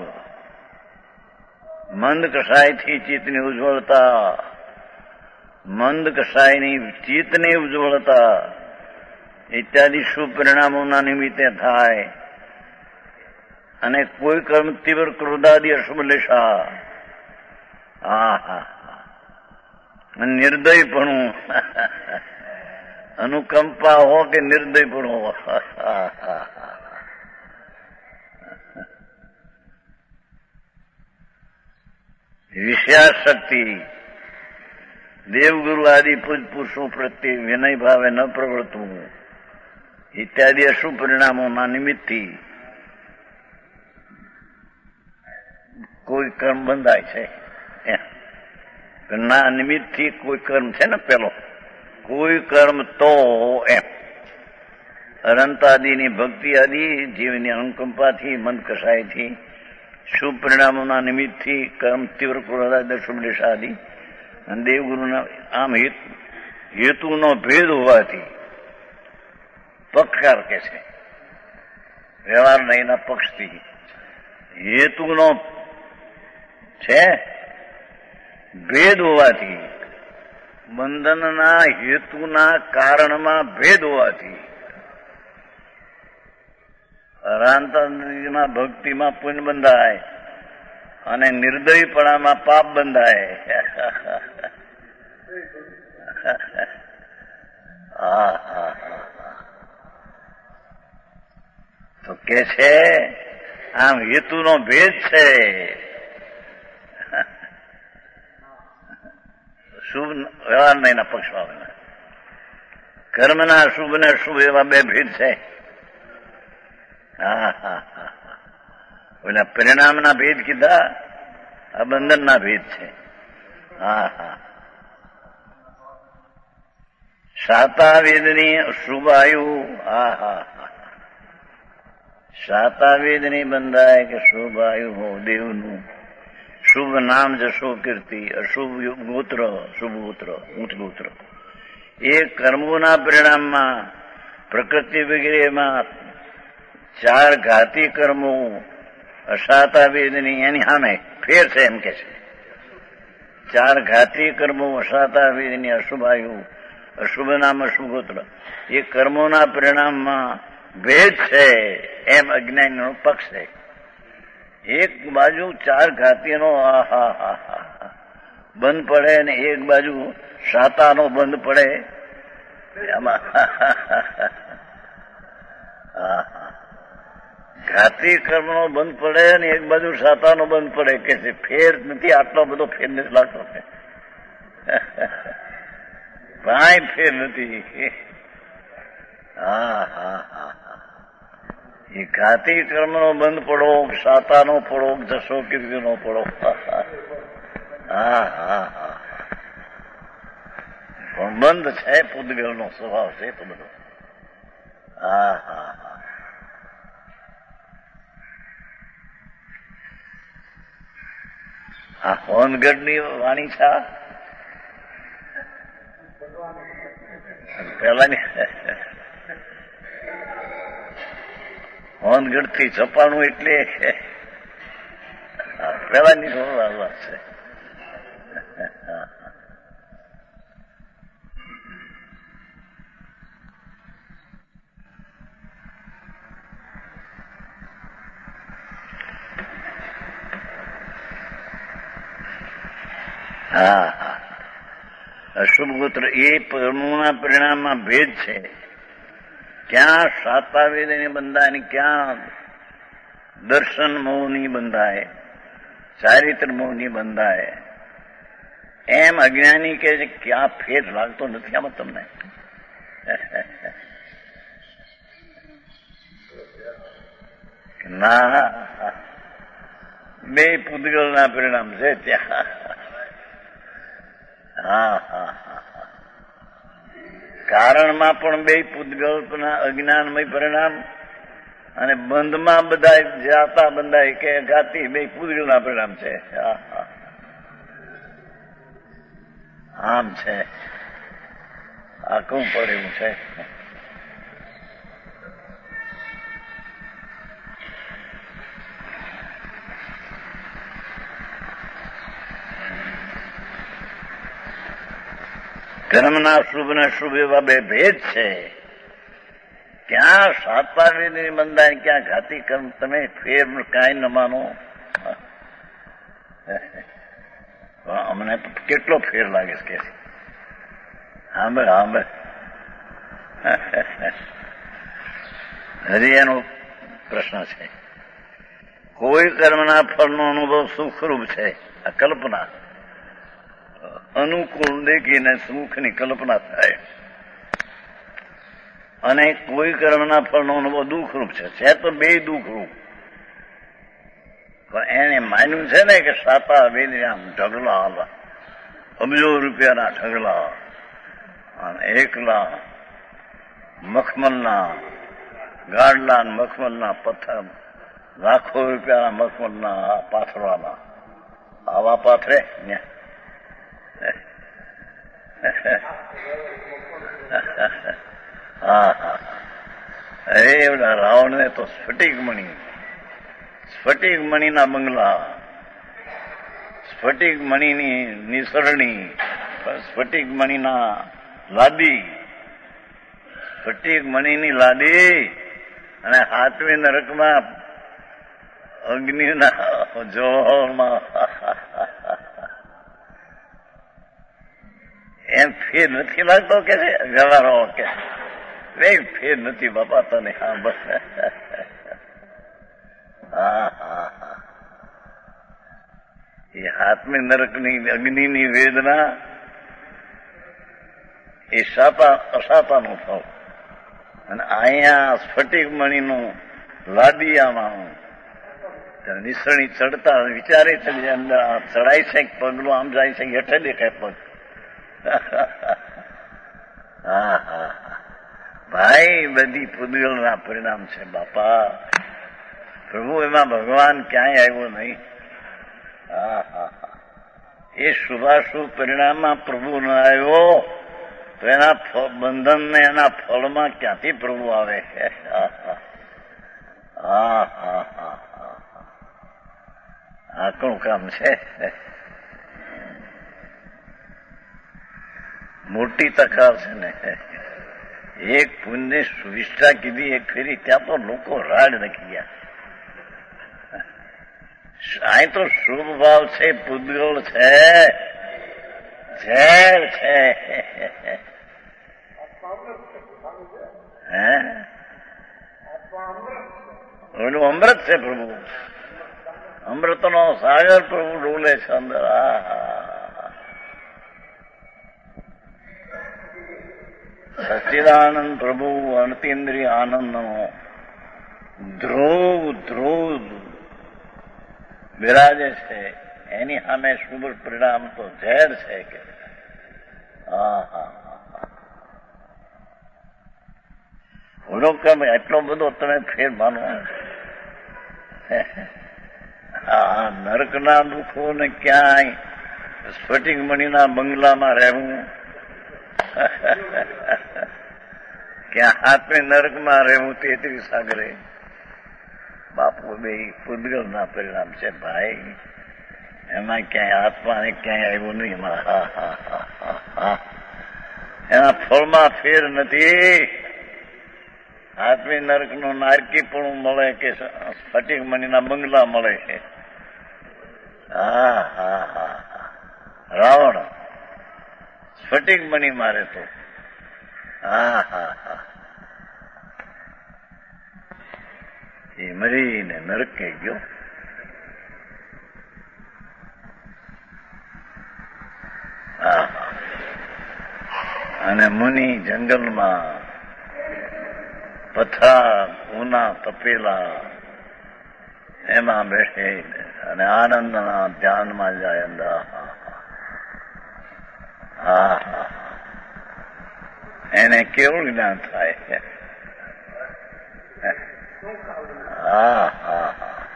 મંદ કષાયથી ચિત્તની ઉજ્જવળતા, મંદ કષાયની ચિત્તની ઉજ્જવળતા ઇત્યાદિ શુભ પરિણામોના નિમિત્તે થાય. અને કોઈ કર્મ તીવ્ર ક્રોધાદિ અશુભ લેશા. હા હા નિર્દયપણું અનુકંપા હો કે નિર્દયપણું હો. વિષયાશક્તિ, દેવગુરુ આદિ પૂજ પુરુષો પ્રત્યે વિનય ભાવે ન પ્રવર્તવું ઇત્યાદિ અશુભ પરિણામોના નિમિત્તથી કોઈ કર્મ બંધાય છે. ના નિમિત્તથી કોઈ કર્મ છે ને પેલો કોઈ કર્મ તો એમ અનંતાદિની ભક્તિ આદિ જીવની અનુકંપાથી મંદ કષાયથી શુભ પરિણામોના નિમિત્તથી કર્મ તીવ્ર ક્રોધાદિ શુભ લેશાદિ અને દેવગુરુના આમ હેતુનો ભેદ હોવાથી પક્ષકાર કે છે વ્યવહાર નહીંના પક્ષથી હેતુનો છે ભેદ હોવાથી, બંધનના હેતુના કારણમાં ભેદ હોવાથી રામચંદ્રજીના ભક્તિમાં પુણ્ય બંધાય અને નિર્દયપણામાં પાપ બંધાય. હા હા તો કે છે આમ હેતુનો ભેદ છે. શુભ વ્યવહારના એના પક્ષમાં કર્મના શુભ ને શુભ એવા બે ભેદ છે. હા હા હા ઓલા પરિણામના ભેદ કીધા, આ બંધનના ભેદ છે. હા હા સાતા વેદની શુભાયુ. હા હા હા સાતા વેદની બંધાય કે શુભાયુ હો દેવનું. શુભ નામ જશો કીર્તિ, અશુભ ગોત્ર, શુભ ગોત્ર, ઊંચ ગોત્ર. એ કર્મોના પરિણામમાં પ્રકૃતિ વગેરેમાં ચાર ઘાતી કર્મો અસાતા વેદની એની સામે ફેર છે એમ કે છે. ચાર ઘાતી કર્મો અસાતા વેદની અશુભાયુ, અશુભ નામ અશુભ ગોત્ર. એ કર્મોના પરિણામમાં ભેદ છે એમ અજ્ઞાનીનો પક્ષ છે. એક બાજુ ચાર ઘાતીનો આહા હા હા બંધ પડે અને એક બાજુ સાતાનો બંધ પડે. એમાં ઘાતી કર્મનો બંધ પડે અને એક બાજુ સાતાનો બંધ પડે કે છે. ફેર નથી, આટલો બધો ફેર નથી લાગતો. કાંઈ ફેર નથી. હા હા હા એ ઘાતી કર્મનો બંધ પડો, સાતાનો પડો, જશો કીર્તિનો પડો. હા હા હા પણ બંધ છે, પૂતગલનો સ્વભાવ છે તો બધો. હા હા હા આ હોનગઢની વાણી છે. પેલાની હોનગઢ થી છપાણું એટલે પેલાની વાત છે. હા હા અશુભ ગોત્ર એ કર્મોના પરિણામમાં ભેદ છે. ક્યાં સાતા વેદની બંધાય અને ક્યાં દર્શન મોહની બંધાય, ચારિત્ર મોહની બંધાય. એમ અજ્ઞાની કે છે ક્યાં ફેર લાગતો નથી આમાં તમને. ના બે પૂતગલના પરિણામ છે ત્યાં. હા હા હા કારણમાં પણ બે પૂતગલના અજ્ઞાનમય પરિણામ અને બંધમાં બધા જાતા બંધાય કે ઘાતી બે પૂતગલના પરિણામ છે. હા હા આમ છે. આખું પડે એવું છે. કર્મના શુભ ને શુભ એવા બે ભેદ છે. ક્યાં સાતા વેદની બંધાય, ક્યાં ઘાતી કર્મ. તમે ફેર કાંઈ ન માનો. અમને કેટલો ફેર લાગે છે કે સાંભળ સાંભળ હજી એનો પ્રશ્ન છે. કોઈ કર્મના ફળનો અનુભવ સુખરૂપ છે. આ કલ્પના અનુકૂળ દેખીને સુખની કલ્પના થાય. અને કોઈ કર્મના ફળનો અનુભવ દુઃખરૂપ છે. છે તો બે દુઃખરૂપ. પણ એને માન્યું છે ને કે સાતા વેદની આમ ઢગલા, અબજો રૂપિયાના ઢગલા અને એકલા મખમલના ગાડલા, મખમલના પથ્થર, લાખો રૂપિયાના મખમલના પાથરવાના. આવા પાથરે ને હા હા અરે એવડા રાવણને તો સ્ફટિક મણી, સ્ફટિક મણીના બંગલા, સ્ફટિક મણીની નિસરણી, સ્ફટિક મણીના લાદી, સ્ફટિક મણીની લાદી અને હાથમી નરકમાં અગ્નિના જોહરમાં એમ ફેર નથી લાગતો કે છે વ્યવહારો કે ફેર નથી બાપા તને. હા બસ હા હા હા એ હાથમી નરકની અગ્નિની વેદના એ સાપા અસાપાનું ફળ. અને અહીંયા સ્ફટિક મણીનું લાડિયામાં નિસરણી ચડતા વિચારે ચડી અંદર ચડાય છે પગલું આમ જાય છે હેઠે દેખાય પગ. હા હા ભાઈ બધી પૂદગલના પરિણામ છે બાપા. પ્રભુ એમાં ભગવાન ક્યાંય આવ્યો નહીં. હા હા હા એ શુભાશુભ પરિણામમાં પ્રભુ ન આવ્યો તો એના બંધન ને એના ફળમાં ક્યાંથી પ્રભુ આવે? હા હા હા હા આ કોણ કામ છે? મોટી તકરાર છે ને. એક પુણ્ય સુવિષ્ઠા કીધી એક ફેરી ત્યાં તો લોકો રાડ નખી ગયા. અહીં તો શુભ ભાવ છે, પૂદગલ છે, ઝેર છે. હે ઓલું અમૃત છે પ્રભુ. અમૃતનો સાગર પ્રભુ ડોલે છે અંદર. સચ્ચિદાનંદ પ્રભુ અનતીન્દ્રિય આનંદનો ધ્રુવ ધ્રુવ બિરાજે છે. એની સામે શુભ પરિણામ તો ઝેર છે કે. હા હા ઓલો કેમ એટલો બધો તમે ફેર માનો? હા નરકના દુઃખો ને ક્યાંય સ્ફટિક મણીના બંગલામાં રહેવું, ક્યાં હાથમી નરકમાં રહેવું તેત્રીસ સાગરે. બાપુ બે પૂદગલના પરિણામ છે ભાઈ. એમાં ક્યાંય આત્માને ક્યાંય આવ્યું નહીં. એમાં હા હા હા હા એના ફળમાં ફેર નથી. હાથમી નરકનું નારકીપણું મળે કે સ્ફટિક મણીના બંગલા મળે છે. હા હા હા રાવણ સ્ફટિક મણી મારે તો. હા હા હા એ મરીને નરકે ગયો. હા અને મુનિ જંગલમાં પથરા ઉના તપેલા એમાં બેસે અને આનંદના ધ્યાનમાં જાય અંદર. હા હા એને કેવું જ્ઞાન થાય? હા હા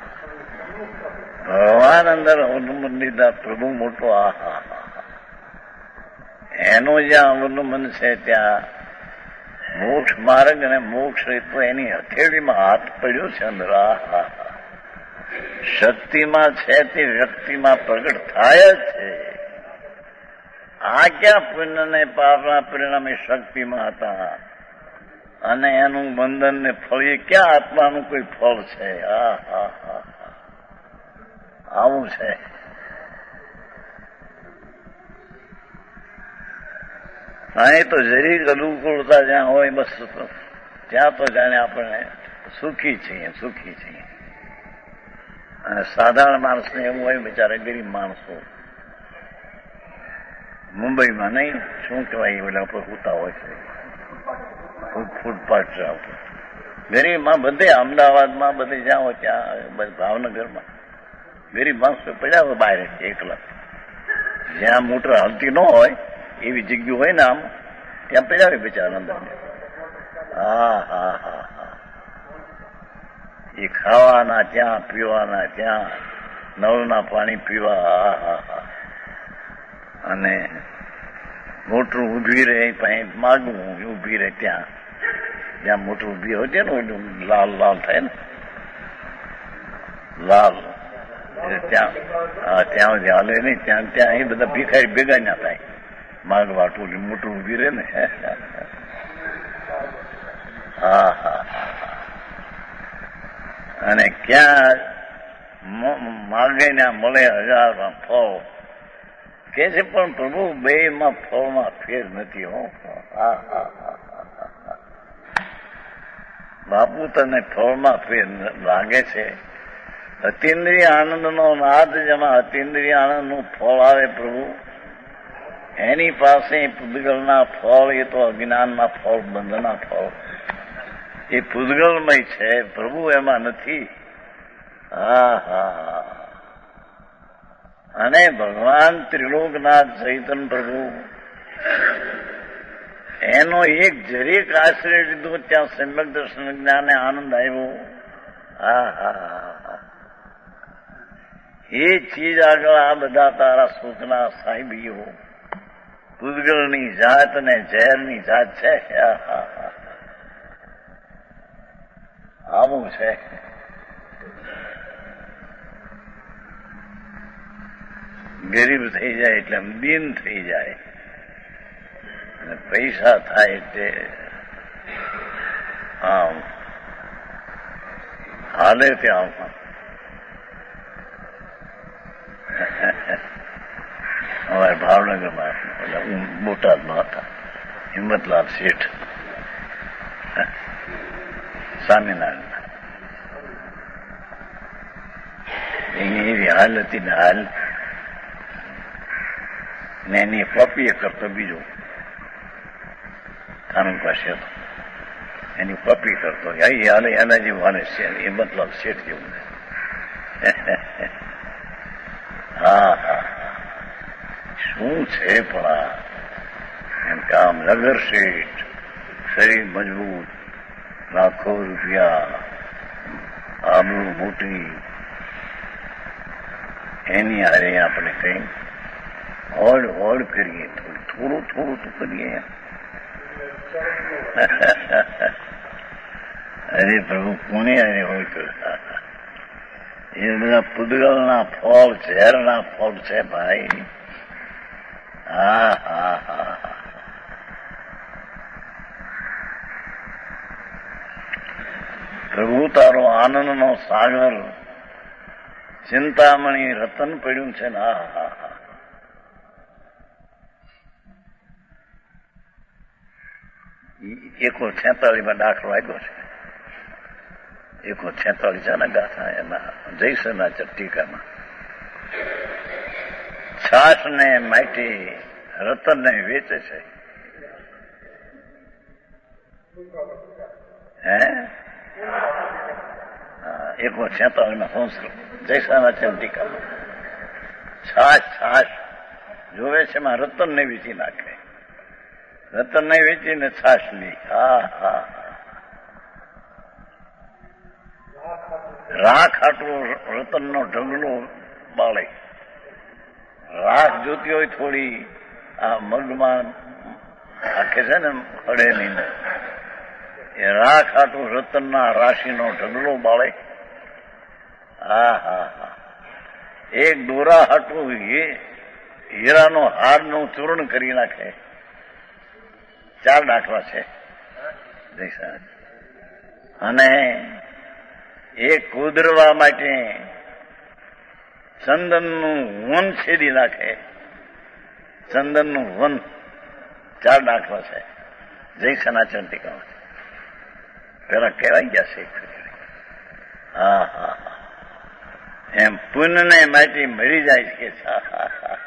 ભગવાન અંદર અવલંબન લીધા પ્રભુ મોટો. આ હા હા એનું જ્યાં અવલંબન છે ત્યાં મોક્ષ માર્ગ અને મોક્ષ તો એની હથેળીમાં હાથ પડ્યો છે અંદર. આ હા શક્તિમાં છે તે વ્યક્તિમાં પ્રગટ થાય જ છે. આ ક્યાં પુણ્ય ને પાપના પરિણામે શક્તિમાં હતા અને એનું બંધન ને ફળ એ ક્યાં આત્માનું કોઈ ફળ છે? હા હા હા આવું છે. અહીં તો જરી અનુકૂળતા જ્યાં હોય બસ ત્યાં તો જાણે આપણે સુખી છીએ સુખી છીએ. અને સાધારણ માણસને એવું હોય બિચારા ગરીબ માણસો મુંબઈમાં નહીં શું કહેવાય ઓલા પર હોતા હોય છે ફૂટપાથ ગરીબમાં બધે અમદાવાદમાં બધે જ્યાં હોય ત્યાં ભાવનગરમાં ગરીબ માણસો પડ્યા હોય બહાર એકલા. જ્યાં મોટર હાલતી ન હોય એવી જગ્યા હોય ને આમ ત્યાં પડ્યા હોય બિચારા અંદર. હા હા હા હા એ ખાવાના ત્યાં પીવાના ત્યાં નળના પાણી પીવા. હા હા હા અને મોટર ઉભી રહે પછી માગવું ઉભી રહે ત્યાં જ્યાં મોટર ઉભી હોય છે ને લાલ લાલ થાય ને લાલ ત્યાં ત્યાં હાલે નહીં ત્યાં ત્યાં એ બધા ભીખારી ભેગા ના થાય માગવા ટોલી મોટર ઉભી રહે ને. હા હા અને ક્યાં માગે ને મળે હજારમાં ફળ કે છે, પણ પ્રભુ બે માં ફળમાં ફેર નથી. હો બાપુ તને ફળમાં ફેર લાગે છે? અતિન્દ્રિય આનંદનો નાદ જેમાં અતિન્દ્રિય આનંદનું ફળ આવે પ્રભુ, એની પાસે પૂદગલના ફળ એ તો અજ્ઞાનના ફળ, બંધના ફળ, એ પૂદગલમય છે, પ્રભુ એમાં નથી. હા હા. અને ભગવાન ત્રિલોકનાથ ચૈતન પ્રભુ એનો એક જરીક આશ્રય લીધો, ત્યાં સમ્યક દર્શન જ્ઞાને આનંદ આવ્યો. હા હા. એ ચીજ આગળ આ બધા તારા સુખના સાહેબીઓ પૂદગલની જાત ને ઝેરની જાત છે. આવું છે. ગરીબ થઈ જાય એટલે દીન થઈ જાય, અને પૈસા થાય એટલે આમ હાલે ત્યાં અમારે ભાવનગરમાં એટલે બોટાદમાં હતા હિંમતલાલ શેઠ સ્વામિનારાયણ, એની એવી હાલ હતી ને હાલ ને એની પપીએ કરતો બીજો કાનૂન પાસે હતો, એની પપી કરતો હાલે એના જેવું હાલે છે, હિંમતલાલ શેઠ જેવું. હા હા. શું છે પણ આ એમ કામ નગર શેઠ, શરીર મજબૂત, લાખો રૂપિયા, આબરૂ મોટી, એની હારે આપણે કઈ હોડ હોડ કરીએ, થોડું થોડું તો કરીએ. અરે પ્રભુ કોને હારે હોય કરતા? એ બધા પૂદગલના ફળ, ઝેરના ફળ છે ભાઈ. હા હા હા. પ્રભુ તારો આનંદનો સાગર ચિંતામણી રતન પડ્યું છે ને. હા હા હા. એકો છેતાલીસમાં દાખલો આપ્યો છે, એકો છેતાલીસ છે ને ગાથા એના જયસના ચટ્ટીકામાં. છાસ ને માટી રતન ને વેચે છે. હે એકો છેતાલીસમાં સંસ્કૃત જયસના ચટ્ટીકામાં છાસ છાસ જોવે છે, એમાં રતન ને વેચી નાખે, રતન ને વેચીને છાસ લી. હા હા. રાખ આટલું રતનનો ઢગલો બાળે, રાખ જોતી હોય થોડી આ મગમાં આખે છે ને ખડેલી, એ રાખ આટલું રતનના રાશિનો ઢગલો બાળે. હા હા હા. એક દોરા હાટું હીરાનો હારનું ચૂર્ણ કરી નાખે. ચાર દાખલા છે. અને એ કુદરવા માટે ચંદનનું વન છેદી નાખે, ચંદનનું વન. ચાર દાખલા છે જયસના ચંડિકામાં. પેલા કહેવાય ગયા છે. હા હા. એમ પુણ્યને માટી મળી જાય છે. હા હા.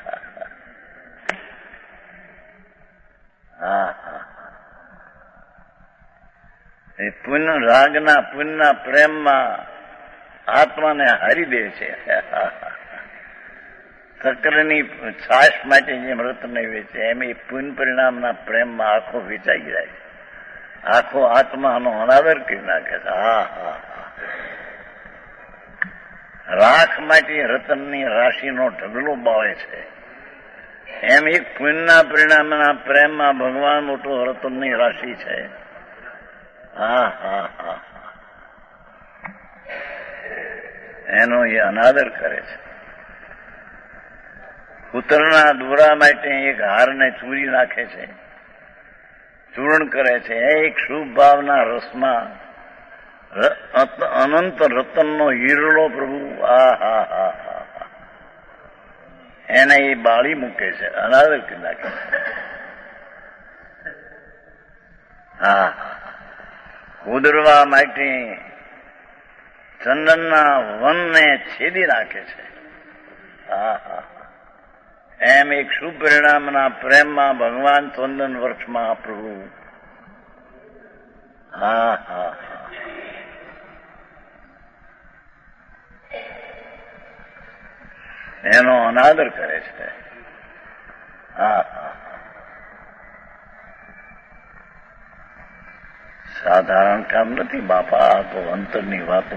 હા હા. એ પુણ્ય રાગના પુણ્યના પ્રેમમાં આત્માને હારી દે છે. સકરની છાશ માટે જેમ રત્ન વેચે એમ એ પુણ્ય પરિણામના પ્રેમમાં આખો વેચાઈ જાય, આખો આત્માનો અનાદર કરી નાખે છે. હા હા હા. રાખ માટે રતનની રાશિનો ઢગલો બાળે છે, એમ એક પુણ્યના પરિણામના પ્રેમમાં ભગવાન મોટો રતનની રાશિ છે. હા હા હા. એનો એ અનાદર કરે છે. કૂતરના દોરા માટે એક હારને ચૂરી નાખે છે, ચૂર્ણ કરે છે. એક શુભ ભાવના રસમાં અનંત રતનનો હીરડો પ્રભુ આ હા હા હા એને એ બાળી મૂકે છે, અનાદર કરી નાખે. હા કુદરવા માટે ચંદનના વનને છેદી નાખે છે. હા હા એમ એક શુભ પરિણામના પ્રેમમાં ભગવાન ચંદન વૃક્ષમાં પ્રભુ હા હા એનો અનાદર કરે છે. હા હા સાધારણ કામ નથી બાપા, આ તો અંતરની વાતો.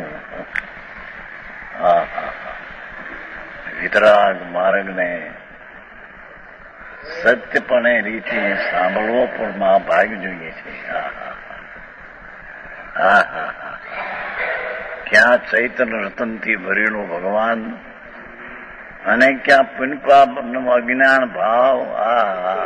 હા હા વિતરાગ માર્ગને સત્યપણે રીતે સાંભળવો પણ મહાભાગ જોઈએ છે. હા હા હા હા હા ક્યાં ચૈતન્ય રતનથી ભરેલો ભગવાન અને ક્યાં પુનપાપનો અજ્ઞાન ભાવ. આ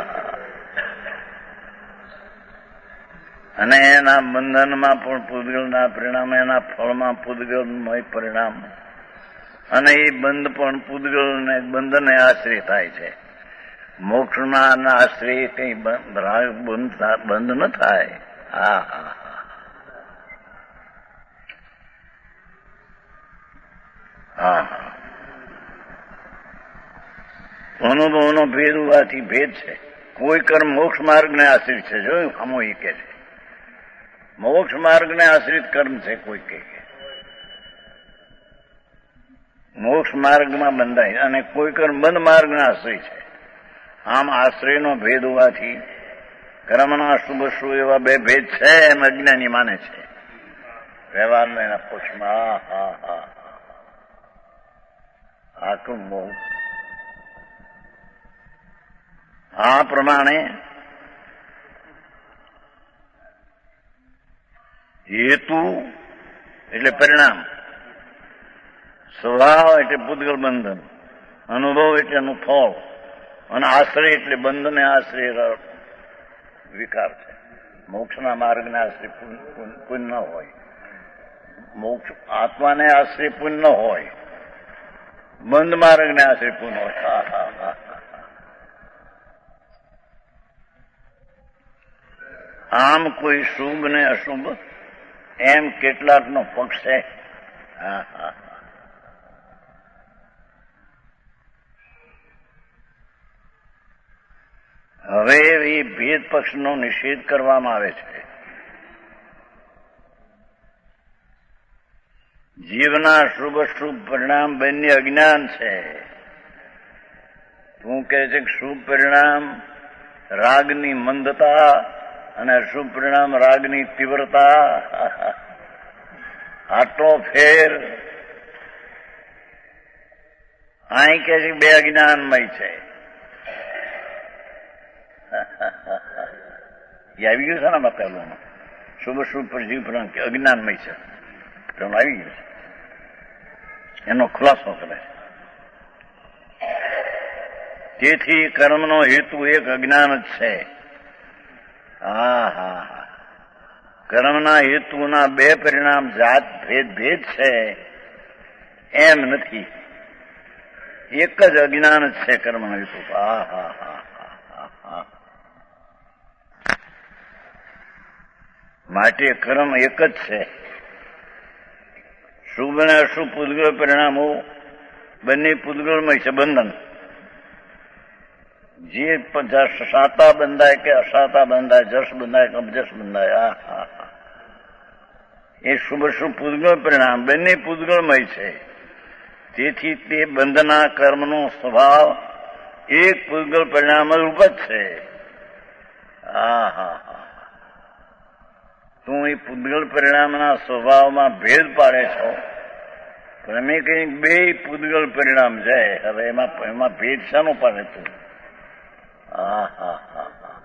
અને એના બંધનમાં પણ પૂતગલના પરિણામ, એના ફળમાં પૂતગલમય પરિણામ, અને એ બંધ પણ પૂતગલ ને બંધને આશ્રય થાય છે. મોક્ષના આશ્રય કઈ બંધ ન થાય. હા હા હા હા અનુભવનો ભેદ હોવાથી ભેદ છે. કોઈ કર્મ મોક્ષ માર્ગને આશ્રિત છે. જોયું હમો એ કે છે મોક્ષ માર્ગને આશ્રિત કર્મ છે. કોઈ કે મોક્ષ માર્ગમાં બંધાય અને કોઈ કર્મ બંધ માર્ગને આશ્રય છે. આમ આશ્રયનો ભેદ હોવાથી કર્મના શુભ શુભ એવા બે ભેદ છે એમ અજ્ઞાની માને છે. વ્યવહારમાં એના પક્ષમાં હા હા આટલું મોહ. આ પ્રમાણે હેતુ એટલે પરિણામ, સ્વભાવ એટલે પૂતગલ બંધન, અનુભવ એટલે એનું ફળ, અને આશ્રય એટલે બંધને આશ્રય વિકાર છે. મોક્ષના માર્ગને આશ્રય પુણ્ય ન હોય, મોક્ષ આત્માને આશ્રય પુણ્ય ન હોય, બંધ માર્ગને આશ્રય પુણ્ય હોય. હા હા હા આમ કોઈ શુભ ને અશુભ એમ કેટલાકનો પક્ષ છે. હા હા હવે એ ભેદ પક્ષનો નિષેધ કરવામાં આવે છે. જીવના શુભ શુભ પરિણામ બંને અજ્ઞાન છે. તું કહે છે કે શુભ પરિણામ રાગની મંદતા અને શુભ પરિણામ રાગની તીવ્રતા. આટલો ફેર અહીં કે છે બે અજ્ઞાનમય છે. એ આવી ગયું છે ને આમાં પહેલું શુભ શુભ પર જીવ પરિણામ કે અજ્ઞાનમય છે. પેલું આવી ગયું છે, એનો ખુલાસો કરે છે. તેથી કર્મનો હેતુ એક અજ્ઞાન જ છે. હા હા હા કર્મના હેતુના બે પરિણામ જાત ભેદ ભેદ છે એમ નથી, એક જ અજ્ઞાન જ છે કર્મનો હેતુ. હા હા હા હા હા માટે કર્મ એક જ છે. શુભ અને અશુભ પૂતગલ પરિણામો બંને પૂતગલમય છે. બંધન જે સાતા બંધાય કે અસાતા બંધાય, જસ બંધાય કે અબજસ બંધાય, આ હા હા એ શુભ શુભ પૂતગલ પરિણામ બંને પૂતગલમય છે. તેથી તે બંધના કર્મનો સ્વભાવ એક પૂતગલ પરિણામ રૂપ જ છે. હા હા હા તું એ પૂતગલ પરિણામના સ્વભાવમાં ભેદ પાડે છો, પણ અમે કંઈક બે પૂતગલ પરિણામ છે. હવે એમાં એમાં ભેદ શાનો પાડે તું? હા હા હા હા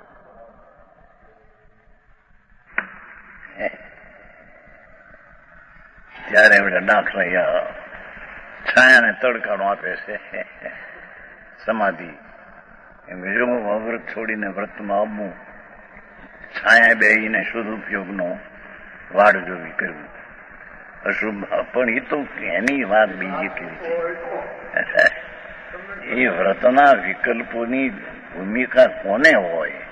ત્યારે એવડે દાખલા છાયાને તડકાનો આપે છે. સમાધિ એમ વ્રત છોડીને વ્રતમાં આવવું, છાયા બેહીને શુદ્ધ ઉપયોગનો વાડ જોવી કરવું. અશુભ ભાવ. પણ એ તો એની વાત બીજી કેવી છે. એ વ્રતના વિકલ્પોની ભૂમિકા કોને હોય?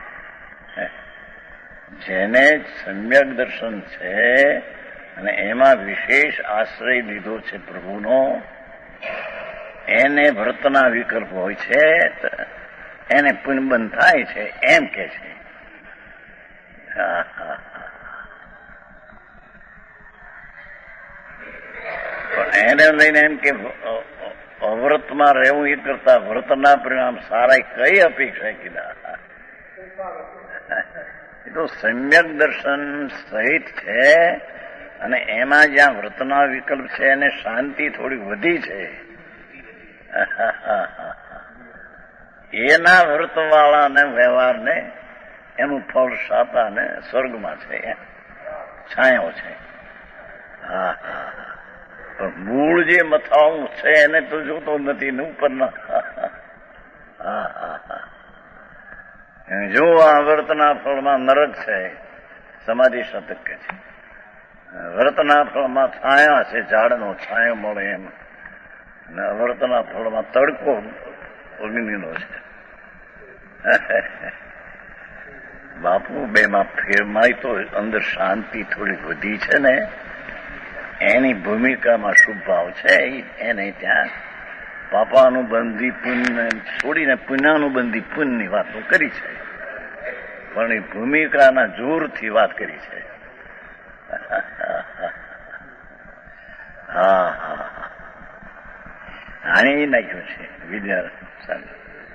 જેને સમ્યક દર્શન છે અને એમાં વિશેષ આશ્રય લીધો છે પ્રભુનો, એને વ્રતના વિકલ્પ હોય છે, એને પુનબંધ થાય છે એમ કે છે. પણ એને લઈને એમ કે અવ્રતમાં રહેવું એ કરતા વ્રતના પરિણામ સારા કઈ અપેક્ષા કીધા. એ તો સમ્યક દર્શન સહિત છે અને એમાં જ્યાં વ્રતના વિકલ્પ છે એને શાંતિ થોડી વધી છે. એના વ્રતવાળાને વ્યવહારને એનું ફળ સાતા ને સ્વર્ગમાં છે, છાયો છે. હા હા પણ મૂળ જે મથાળું છે એને તો જોતો નથી ને ઉપરના. હા હા હા જો આ વ્રતના ફળમાં નરક છે, સમાધિ શતક કે છે. વ્રતના ફળમાં છાયા છે, ઝાડનો છાયો મળે એમ, અને અવ્રતના ફળમાં તડકો અગ્નિનો છે. બાપુ બેમાં ફેરમાય તો અંદર શાંતિ થોડી વધી છે ને, એની ભૂમિકામાં શુભ ભાવ છે. એને ત્યાં પાપાનુબંધી પુણ્ય છોડીને પુણ્યાનુબંધી પુણ્યની વાતો કરી છે, પણ એ ભૂમિકાના જોરથી વાત કરી છે. હા હા આને એ નાખ્યું છે વિદ્યાર્થી.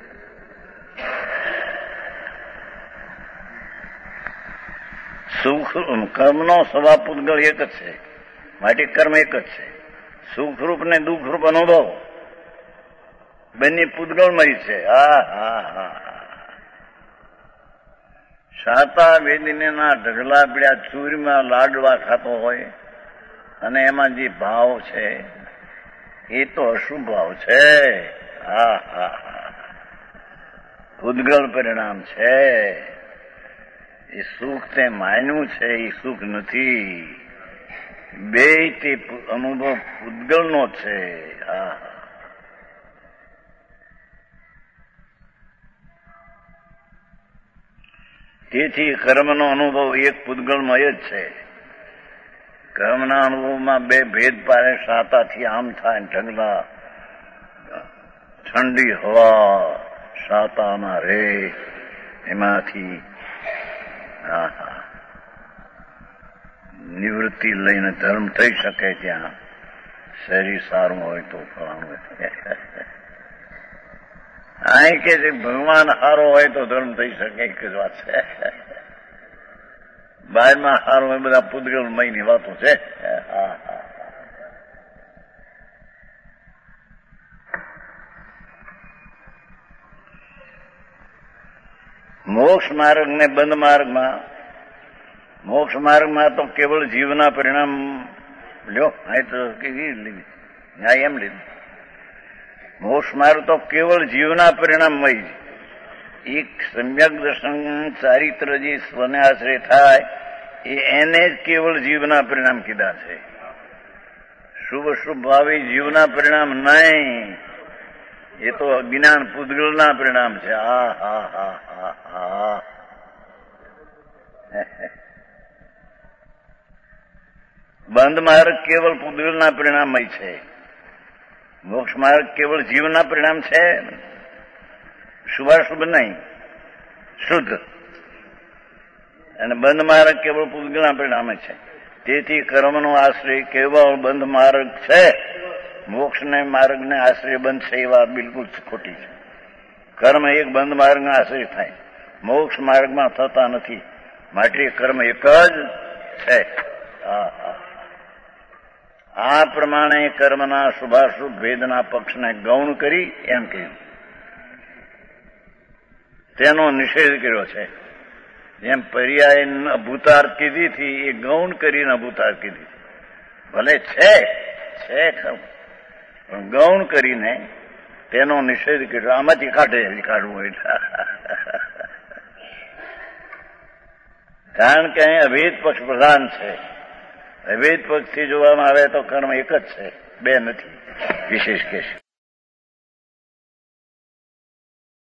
સુખ કર્મનો સ્વભાવ પૂતગળ એક જ છે, માટે કર્મ એક જ છે. સુખરૂપ ને દુઃખરૂપ અનુભવ બંને પૂતગળમય છે. હા હા હા શાતા વેદીના ઢગલા પીડ્યા ચૂરમાં લાડવા ખાતો હોય અને એમાં જે ભાવ છે એ તો અશુભ ભાવ છે. હા હા હા પૂતગળ પરિણામ છે. એ સુખ તે માન્યું છે એ સુખ નથી. બે તે અનુભવ પૂતગળનો છે. હા તેથી કર્મનો અનુભવ એક પૂતગળમય જ છે. કર્મના અનુભવમાં બે ભેદ પાડે. સાતાથી આમ થાય ઢગલા, ઠંડી હવા સાતામાં રે, એમાંથી હા હા નિવૃત્તિ લઈને ધર્મ થઈ શકે. ત્યાં શરીર સારું હોય તો ફલાણું. અહીં કે છે ભગવાન સારો હોય તો ધર્મ થઈ શકે, એક જ વાત છે. બહારમાં સારું હોય બધા પૂતગળમયની વાતો છે. હા હા મોક્ષ માર્ગ ને બંધ માર્ગમાં, મોક્ષ માર્ગમાં તો કેવળ જીવના પરિણામ લ્યો. આ તો કેવી લીધી ન્યાય એમ લીધું. મોક્ષ માર્ગ તો કેવળ જીવના પરિણામમય. એક સમ્યક દર્શન ચારિત્ર જે સ્વને આશ્રય થાય એ એને જ કેવળ જીવના પરિણામ કીધા છે. શુભ શુભ ભાવી જીવના પરિણામ નહીં, એ તો અજ્ઞાન પૂતગળના પરિણામ છે. હા હા હા હા હા બંધ માર્ગ કેવળ પૂતગળના પરિણામય છે. મોક્ષ માર્ગ કેવળ જીવના પરિણામ છે, શુભાશુભ નહીં, શુદ્ધ. અને બંધ માર્ગ કેવળ પૂતગળના પરિણામે છે. તેથી કર્મનો આશ્રય કેવળ બંધ માર્ગ છે. મોક્ષને માર્ગને આશ્રય બંધ છે એ વાત બિલકુલ ખોટી છે. કર્મ એક બંધ માર્ગના આશ્રય થાય, મોક્ષ માર્ગમાં થતા નથી. માટે કર્મ એક જ છે. હા હા આ પ્રમાણે કર્મના શુભાશુભ ભેદના પક્ષને ગૌણ કરી એમ કહ્યું, તેનો નિષેધ કર્યો છે. જેમ પર્યાય ભૂતાર્થ કીધી હતી એ ગૌણ કરીને ભૂતાર્થ કીધી. ભલે છે છે ખરું, પણ ગૌણ કરીને તેનો નિષેધ કર્યો. આમાંથી કાઢે કાઢવું એટલે કારણ કે અહીં અભેદ પક્ષ પ્રધાન છે. અભેદ પક્ષથી જોવામાં આવે તો કર્મ એક જ છે, બે નથી. વિશેષ કે છે